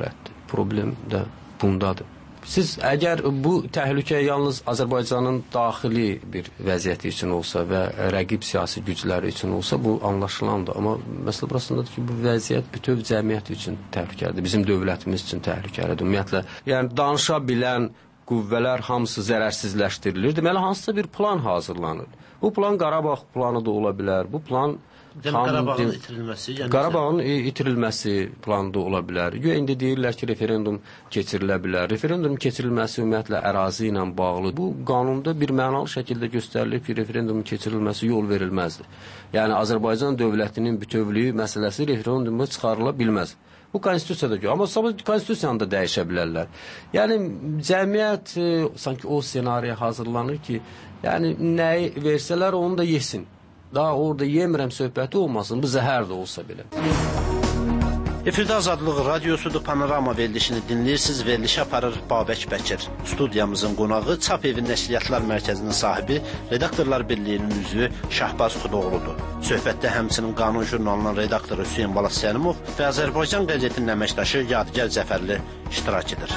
problem də bundadır. Siz əgər bu təhlükə yalnız Azərbaycanın daxili bir vəziyyəti üçün olsa və rəqib siyasi gücləri üçün olsa, bu anlaşılandır. Amma məsələ burasındadır ki, bu vəziyyət bütöv cəmiyyət üçün təhlükəlidir, bizim dövlətimiz üçün təhlükəlidir. Ümumiyyətlə, yəni danışa bilən qüvvələr hamısı zərərsizləşdirilir. Deməli, hansısa bir plan hazırlanır. Bu plan Qarabağ planı da ola bilər. Bu plan Qarabağın itirilməsi, yəni Qarabağın itirilməsi planı da ola bilər. Güya indi deyirlər ki, referendum keçirilə bilər. Referendum keçirilməsi ümumiyyətlə ərazi ilə bağlı. Bu qanunda bir mənalı şəkildə göstərilib ki, referendumun keçirilməsi yol verilməzdir. Yəni Azərbaycan dövlətinin bütövlüyü məsələsi referendumda çıxarıla bilməz. Bu konstitusiyada görə. Amma konstitusiyanı da dəyişə bilərlər. Yəni cəmiyyət e, sanki o senariyə hazırlanır ki, yəni nəyi versələr onu da yesin. Daha orada yemirəm söhbəti olmasın, bu zəhər də olsa belə. Efirdə Azadlıq Radiosudur, Panorama verilişini dinləyirsiniz, verilişi aparır Babək Bəkir. Studiyamızın qonağı Çap Evi Nəşriyyatlar Mərkəzinin sahibi, Redaktorlar Birliyinin üzvü Şahbaz Xudoğludur. Söhbətdə həmçinin Qanun jurnalının redaktoru Hüseyin Balas Səlimov və Azərbaycan qəzetinin əməkdaşı Yadigar Cəfərli iştirak edir.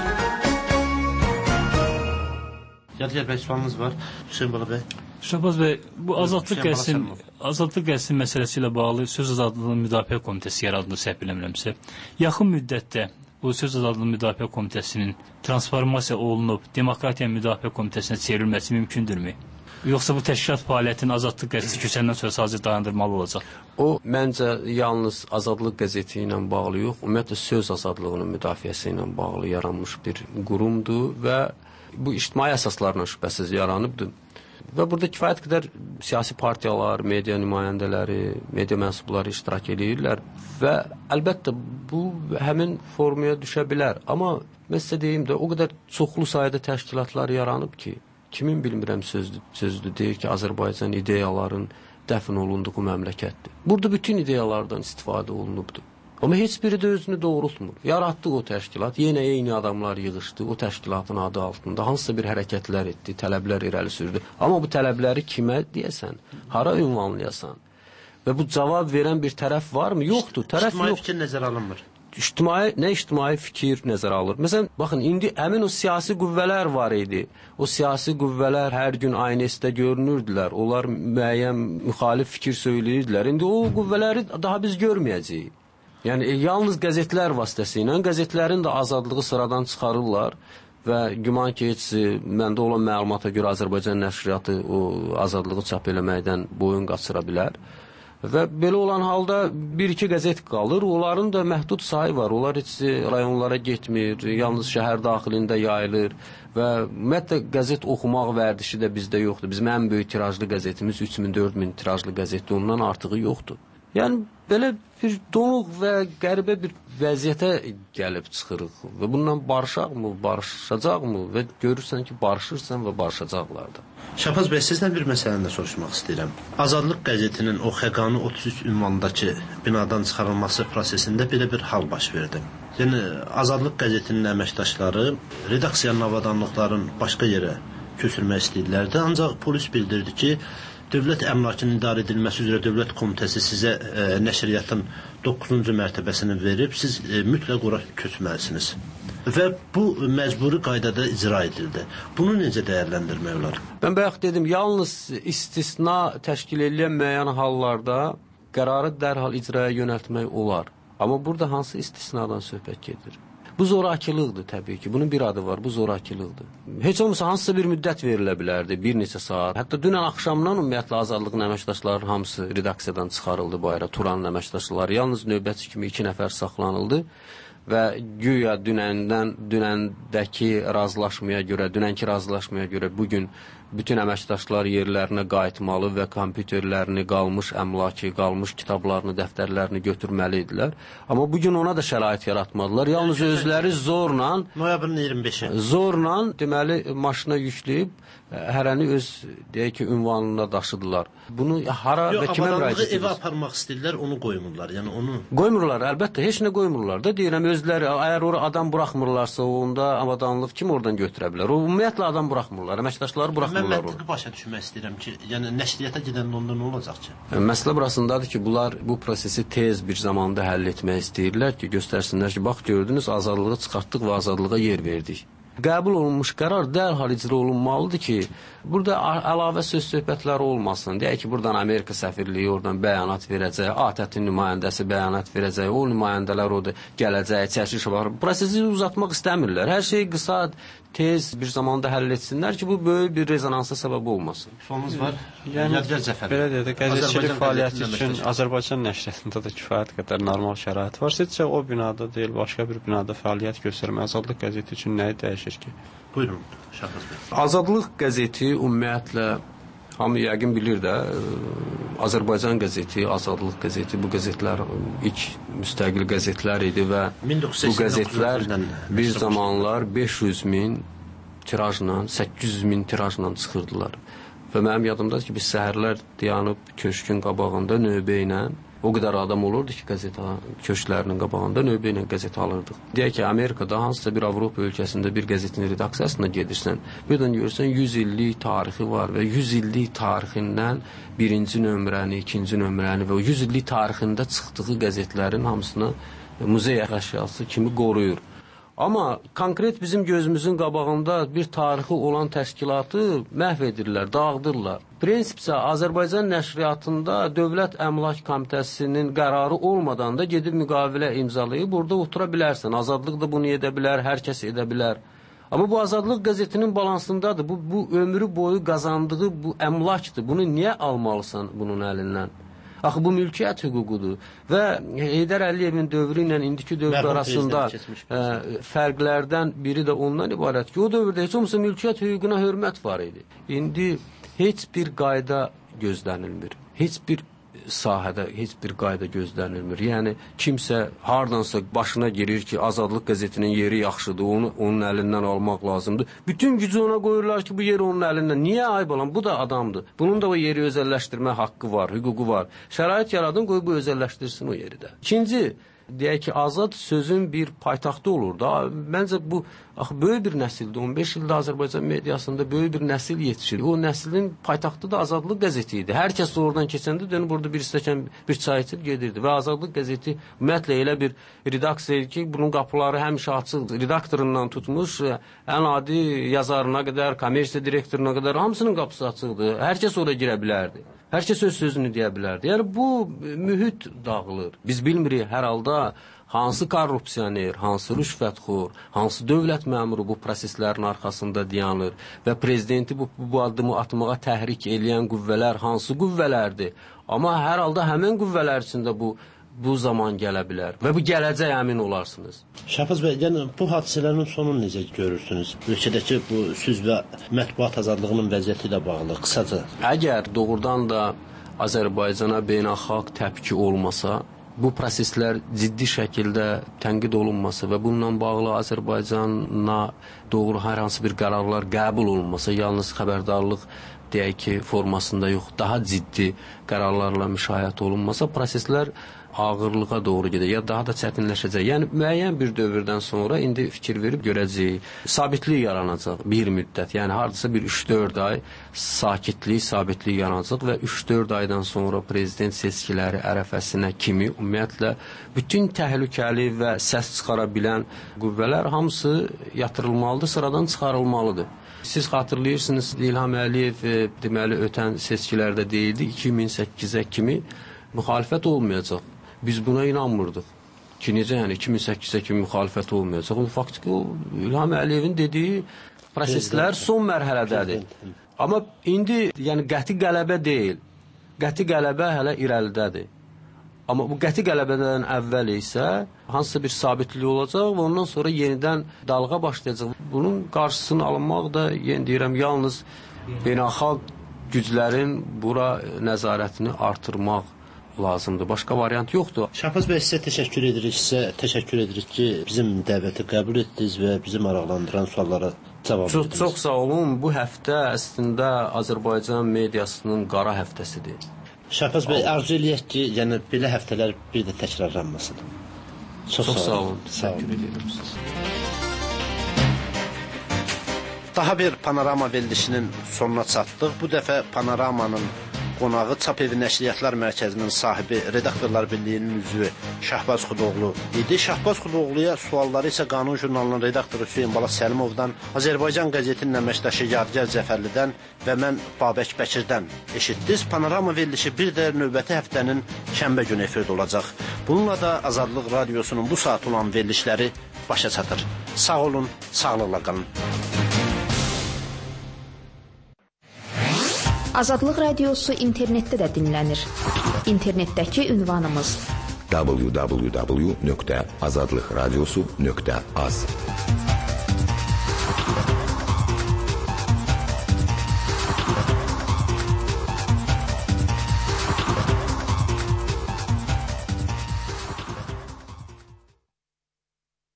Yadigar bəy, sualınız var. Hüseyin Bala bəy. Şahbaz bəy, bu azadlıq qəzetinin azadlıq qəzetinin məsələsi ilə bağlı Söz Azadlığının Müdafiə Komitəsi yaradıldı, səhv bilmirəmsə. Yaxın müddətdə bu Söz Azadlığının Müdafiə Komitəsinin transformasiya olunub Demokratiya Müdafiə Komitəsinə çevrilməsi mümkündürmü? Yoxsa bu təşkilat fəaliyyətinin Azadlıq qəzeti köçəndən sonra sadəcə dayandırmalı olacaq? O, məncə, yalnız Azadlıq qəzeti ilə bağlı yox, ümumiyyətlə söz azadlığının müdafiəsi ilə bağlı yaranmış bir qurumdur və bu ictimai əsaslarla şübhəsiz yaranıbdır. Və burada kifayət qədər siyasi partiyalar, media nümayəndələri, media mənsubları iştirak edirlər və əlbəttə bu həmin formaya düşə bilər. Amma mən sizə deyim də, o qədər çoxlu sayda təşkilatlar yaranıb ki, kimin bilmirəm sözdür, sözdür deyir ki, Azərbaycan ideyaların dəfn olunduğu məmləkətdir. Burada bütün ideyalardan istifadə olunubdur. Amma heç biri də özünü doğrultmur. Yaratdıq o təşkilat, yenə eyni adamlar yığışdı, o təşkilatın adı altında hansısa bir hərəkətlər etdi, tələblər irəli sürdü. Amma bu tələbləri kimə deyəsən, hara ünvanlayasan? Və bu cavab verən bir tərəf varmı? Yoxdur, tərəf İctimai yox. fikir nəzərə alınmır. İctimai, nə ictimai fikir nəzərə alır? Məsələn, baxın, indi həmin o siyasi qüvvələr var idi. O siyasi qüvvələr hər gün aynəsdə görünürdülər. Onlar müəyyən müxalif fikir söyləyirdilər. İndi o qüvvələri daha biz görməyəcəyik. Yəni, yalnız qəzetlər vasitəsilə, qəzetlərin də azadlığı sıradan çıxarırlar və güman ki, heç məndə olan məlumata görə Azərbaycan nəşriyyatı o azadlığı çap eləməkdən boyun qaçıra bilər. Və belə olan halda bir-iki qəzet qalır, onların da məhdud sayı var, onlar heç rayonlara getmir, yalnız şəhər daxilində yayılır və ümumiyyətlə qəzet oxumaq vərdişi də bizdə yoxdur. Bizim ən böyük tirajlı qəzetimiz üç min dörd min tirajlı qəzetdir, ondan artığı yoxdur. Yəni, belə bir donuq və qəribə bir vəziyyətə gəlib çıxırıq və bundan barışaqmı, barışacaqmı və görürsən ki, barışırsan və barışacaqlar da. Şahbaz bəy, sizdən bir məsələni də soruşmaq istəyirəm. Azadlıq qəzetinin o Xəqani otuz üç ünvanındakı binadan çıxarılması prosesində belə bir hal baş verdi. Yəni, Azadlıq qəzetinin əməkdaşları redaksiyanın avadanlıqların başqa yerə köçürmək istəyirlərdi, ancaq polis bildirdi ki, Dövlət əmlakının idarə edilməsi üzrə Dövlət Komitəsi sizə e, nəşriyyatın doqquzuncu mərtəbəsini verib, siz e, mütləq ora köçməlisiniz. Və bu məcburi qaydada icra edildi. Bunu necə dəyərləndirmək olar? Mən bayaq dedim, yalnız istisna təşkil edən müəyyən hallarda qərarı dərhal icraya yönəltmək olar. Amma burada hansı istisnadan söhbət gedir? Bu zorakılıqdır təbii ki. Bunun bir adı var, bu zorakılıqdır. Heç olmasa hansısa bir müddət verilə bilərdi, bir neçə saat. Hətta dünən axşamdan ümumiyyətlə Azadlığın əməkdaşları hamısı redaksiyadan çıxarıldı bu ayra. Turanın əməkdaşları yalnız növbəti kimi iki nəfər saxlanıldı və güya dünəndən, dünəndəki razılaşmaya görə, dünənki razılaşmaya görə bugün bütün əməkdaşlar yerlərinə qayıtmalı və kompüterlərini, qalmış əmlaki, qalmış kitablarını, dəftərlərini götürməli idilər. Amma bugün ona da şərait yaratmadılar. Yalnız özləri zorla, noyabrın iyirmi beşi zorla deməli maşına yükləyib hərəni öz, deyək ki, ünvanına daşıdılar. Bunu hara Yox, və kimə müraciət edir? evə aparmaq istəyirlər, onu qoymurlar. Yəni onu Qoymurlar, əlbəttə, heç nə qoymurlar da. Deyirəm, özləri, əgər ora adam buraxmırlarsa, onda avadanlıq kim oradan götürə bilər? O, ümumiyyətlə adam buraxmırlar, əməkdaşları buraxmırlar. olurlar. Mən məntiqi başa düşmək istəyirəm ki, yəni nəşriyyata gedəndə onda nə olacaq ki? Məsələ burasındadır ki, bunlar bu prosesi tez bir zamanda həll etmək istəyirlər ki, göstərsinlər ki, bax gördünüz, azadlığı çıxartdıq və azadlığa yer verdik. Qəbul olunmuş qərar dərhal icra olunmalıdır ki, burada əlavə söz söhbətləri olmasın. Deyək ki, buradan Amerika səfirliyi oradan bəyanat verəcək, ATƏT-in nümayəndəsi bəyanat verəcək, o nümayəndələr orada gələcək, çəkiliş var. Prosesi uzatmaq istəmirlər. Hər şey qısa, tez bir zamanda həll etsinlər ki, bu böyük bir rezonansa səbəb olmasın. Sonunuz var? Yəni, belə deyək də, qəzetçilik fəaliyyəti üçün Azərbaycan nəşriyyatında da kifayət qədər normal şərait var. Sizcə o binada deyil, başqa bir binada fəaliyyət göstərmə Azadlıq qəzeti üçün nəyi dəyişir ki? Buyurun, Şahbaz bəy. Azadlıq qəzeti ümumiyyətlə hamı yəqin bilir də, Azərbaycan qəzeti, Azadlıq qəzeti, bu qəzetlər ilk müstəqil qəzetlər idi və bu qəzetlər bir zamanlar beş yüz min tirajla, səkkiz yüz min tirajla çıxırdılar. Və mənim yadımdadır ki, biz səhərlər dayanıb köşkün qabağında növbə ilə, o qədər adam olurdu ki, qəzet köşklərinin qabağında növbə ilə qəzet alırdıq. Deyək ki, Amerikada hansısa bir Avropa ölkəsində bir qəzetin redaksiyasına gedirsən, birdən görürsən yüz illik tarixi var və yüz illik tarixindən birinci nömrəni, ikinci nömrəni və o yüz illik tarixində çıxdığı qəzetlərin hamısını muzey əşyası kimi qoruyur. Amma konkret bizim gözümüzün qabağında bir tarixi olan təşkilatı məhv edirlər, dağıdırlar. Prinsipcə, Azərbaycan nəşriyyatında Dövlət Əmlak Komitəsinin qərarı olmadan da gedib müqavilə imzalayıb, burada otura bilərsən. Azadlıq da bunu edə bilər, hər kəs edə bilər. Amma bu Azadlıq qəzetinin balansındadır. Bu, bu ömrü boyu qazandığı bu əmlakdır. Bunu niyə almalısan bunun əlindən? Axı, bu mülkiyyət hüququdur və Heydər Əliyevin dövrü ilə indiki dövr arasında ə, fərqlərdən biri də ondan ibarət ki, o dövrdə heç olmasa mülkiyyət hüququna hörmət var idi. İndi heç bir qayda gözlənilmir, heç bir sahədə heç bir qayda gözlənilmir. Yəni, kimsə hardansa başına girir ki, Azadlıq qəzetinin yeri yaxşıdır, onu onun əlindən almaq lazımdır. Bütün gücü ona qoyurlar ki, bu yeri onun əlindən. Niyə ayıb olan? Bu da adamdır. Bunun da o yeri özəlləşdirmə haqqı var, hüququ var. Şərait yaradın, qoy bu özəlləşdirsin o yeri də. İkinci, deyək ki, azad sözün bir paytaxtı olur da. Məncə bu axı, böyük bir nəsildir. on beş ildə Azərbaycan mediasında böyük bir nəsil yetişir. O nəslin paytaxtı da Azadlıq qəzeti idi. Hər kəs oradan keçəndə dönüb burada bir stəkan, bir çay içib gedirdi. Və Azadlıq qəzeti ümumiyyətlə elə bir redaksiya ki, bunun qapıları həmişə açıqdır. Redaktorundan tutmuş, ən adi yazarına qədər, kommersiya direktoruna qədər hamısının qapısı açıqdır. Hər kəs oraya girə bilərdi. Hər kəs öz sözünü deyə bilərdi. Yəni, bu mühit dağılır. Biz bilmirik hər halda hansı korrupsioner, hansı rüşvətxor, hansı dövlət məmuru bu proseslərin arxasında dayanır və prezidenti bu, bu addımı atmağa təhrik eləyən qüvvələr hansı qüvvələrdir? Amma hər halda həmin qüvvələr içində bu bu zaman gələ bilər və bu gələcək əmin olarsınız. Şahbaz bəy, yəni bu hadisələrin sonunu necə görürsünüz? Ölkədəki bu söz və mətbuat azadlığının vəziyyəti ilə bağlı qısaca. Əgər doğrudan da Azərbaycana beynəlxalq təpki olmasa, bu proseslər ciddi şəkildə tənqid olunması və bununla bağlı Azərbaycana doğru hər hansı bir qərarlar qəbul olunmasa, yalnız xəbərdarlıq deyək ki, formasında yox, daha ciddi qərarlarla müşahidə olunmasa, proseslər ağırlığa doğru gedir, ya daha da çətinləşəcək. Yəni, müəyyən bir dövrdən sonra indi fikir verib görəcəyik, sabitlik yaranacaq bir müddət, yəni hardasa bir üç dörd ay sakitlik, sabitlik yaranacaq və üç dörd aydan sonra prezident seçkiləri ərəfəsinə kimi ümumiyyətlə bütün təhlükəli və səs çıxara bilən qüvvələr hamısı yatırılmalıdır, sıradan çıxarılmalıdır. Siz xatırlayırsınız, İlham Əliyev e, deməli ötən seçkilərdə deyildi, iki min səkkizə kimi müxalifət olmayacaq. Biz buna inanmırdıq ki, necə yəni iki min səkkizə kimi müxalifət olmayacaq. Faktiki o İlham Əliyevin dediyi proseslər son mərhələdədir. Amma indi yəni qəti qələbə deyil. Qəti qələbə hələ irəlidədir. Amma bu qəti qələbədən əvvəl isə hansısa bir sabitlik olacaq və ondan sonra yenidən dalğa başlayacaq. Bunun qarşısını alınmaq da, yenə deyirəm, yalnız beynəlxalq güclərin bura nəzarətini artırmaq lazımdır. Başqa variant yoxdur. Şahbaz bəy, sizə təşəkkür edirik. Sizə təşəkkür edirik ki, bizim dəvəti qəbul etdiniz və bizi maraqlandıran suallara cavab çox, verdiniz. çox sağ olun. Bu həftə əslində Azərbaycan mediasının qara həftəsidir. Şahbaz bəy, arzu eləyək ki, yəni belə həftələr bir də təkrarlanmasın. Çox, çox sağ olun. Sağ olun. Təşəkkür edirəm sizə. Daha bir Panorama verilişinin sonuna çatdıq. Bu dəfə Panoramanın qonağı Çap Evi Nəşriyyatlar Mərkəzinin sahibi, Redaktorlar Birliyinin üzvü Şahbaz Xudoğlu idi. Şahbaz Xudoğluya sualları isə Qanun jurnalının redaktoru Hüseyin Bala Səlimovdan, Azərbaycan qəzetinin əməkdaşı Yadigar Cəfərlidən və mən Babək Bəkirdən eşitdiniz. Panorama verilişi bir də növbəti həftənin şənbə günü efirdə olacaq. Bununla da Azadlıq Radiosunun bu saat olan verilişləri başa çatır. Sağ olun, sağlıqla qalın. Azadlıq Radiosu internetdə də dinlənir. İnternetdəki ünvanımız w w w nöqtə azadlıqradiosu nöqtə az.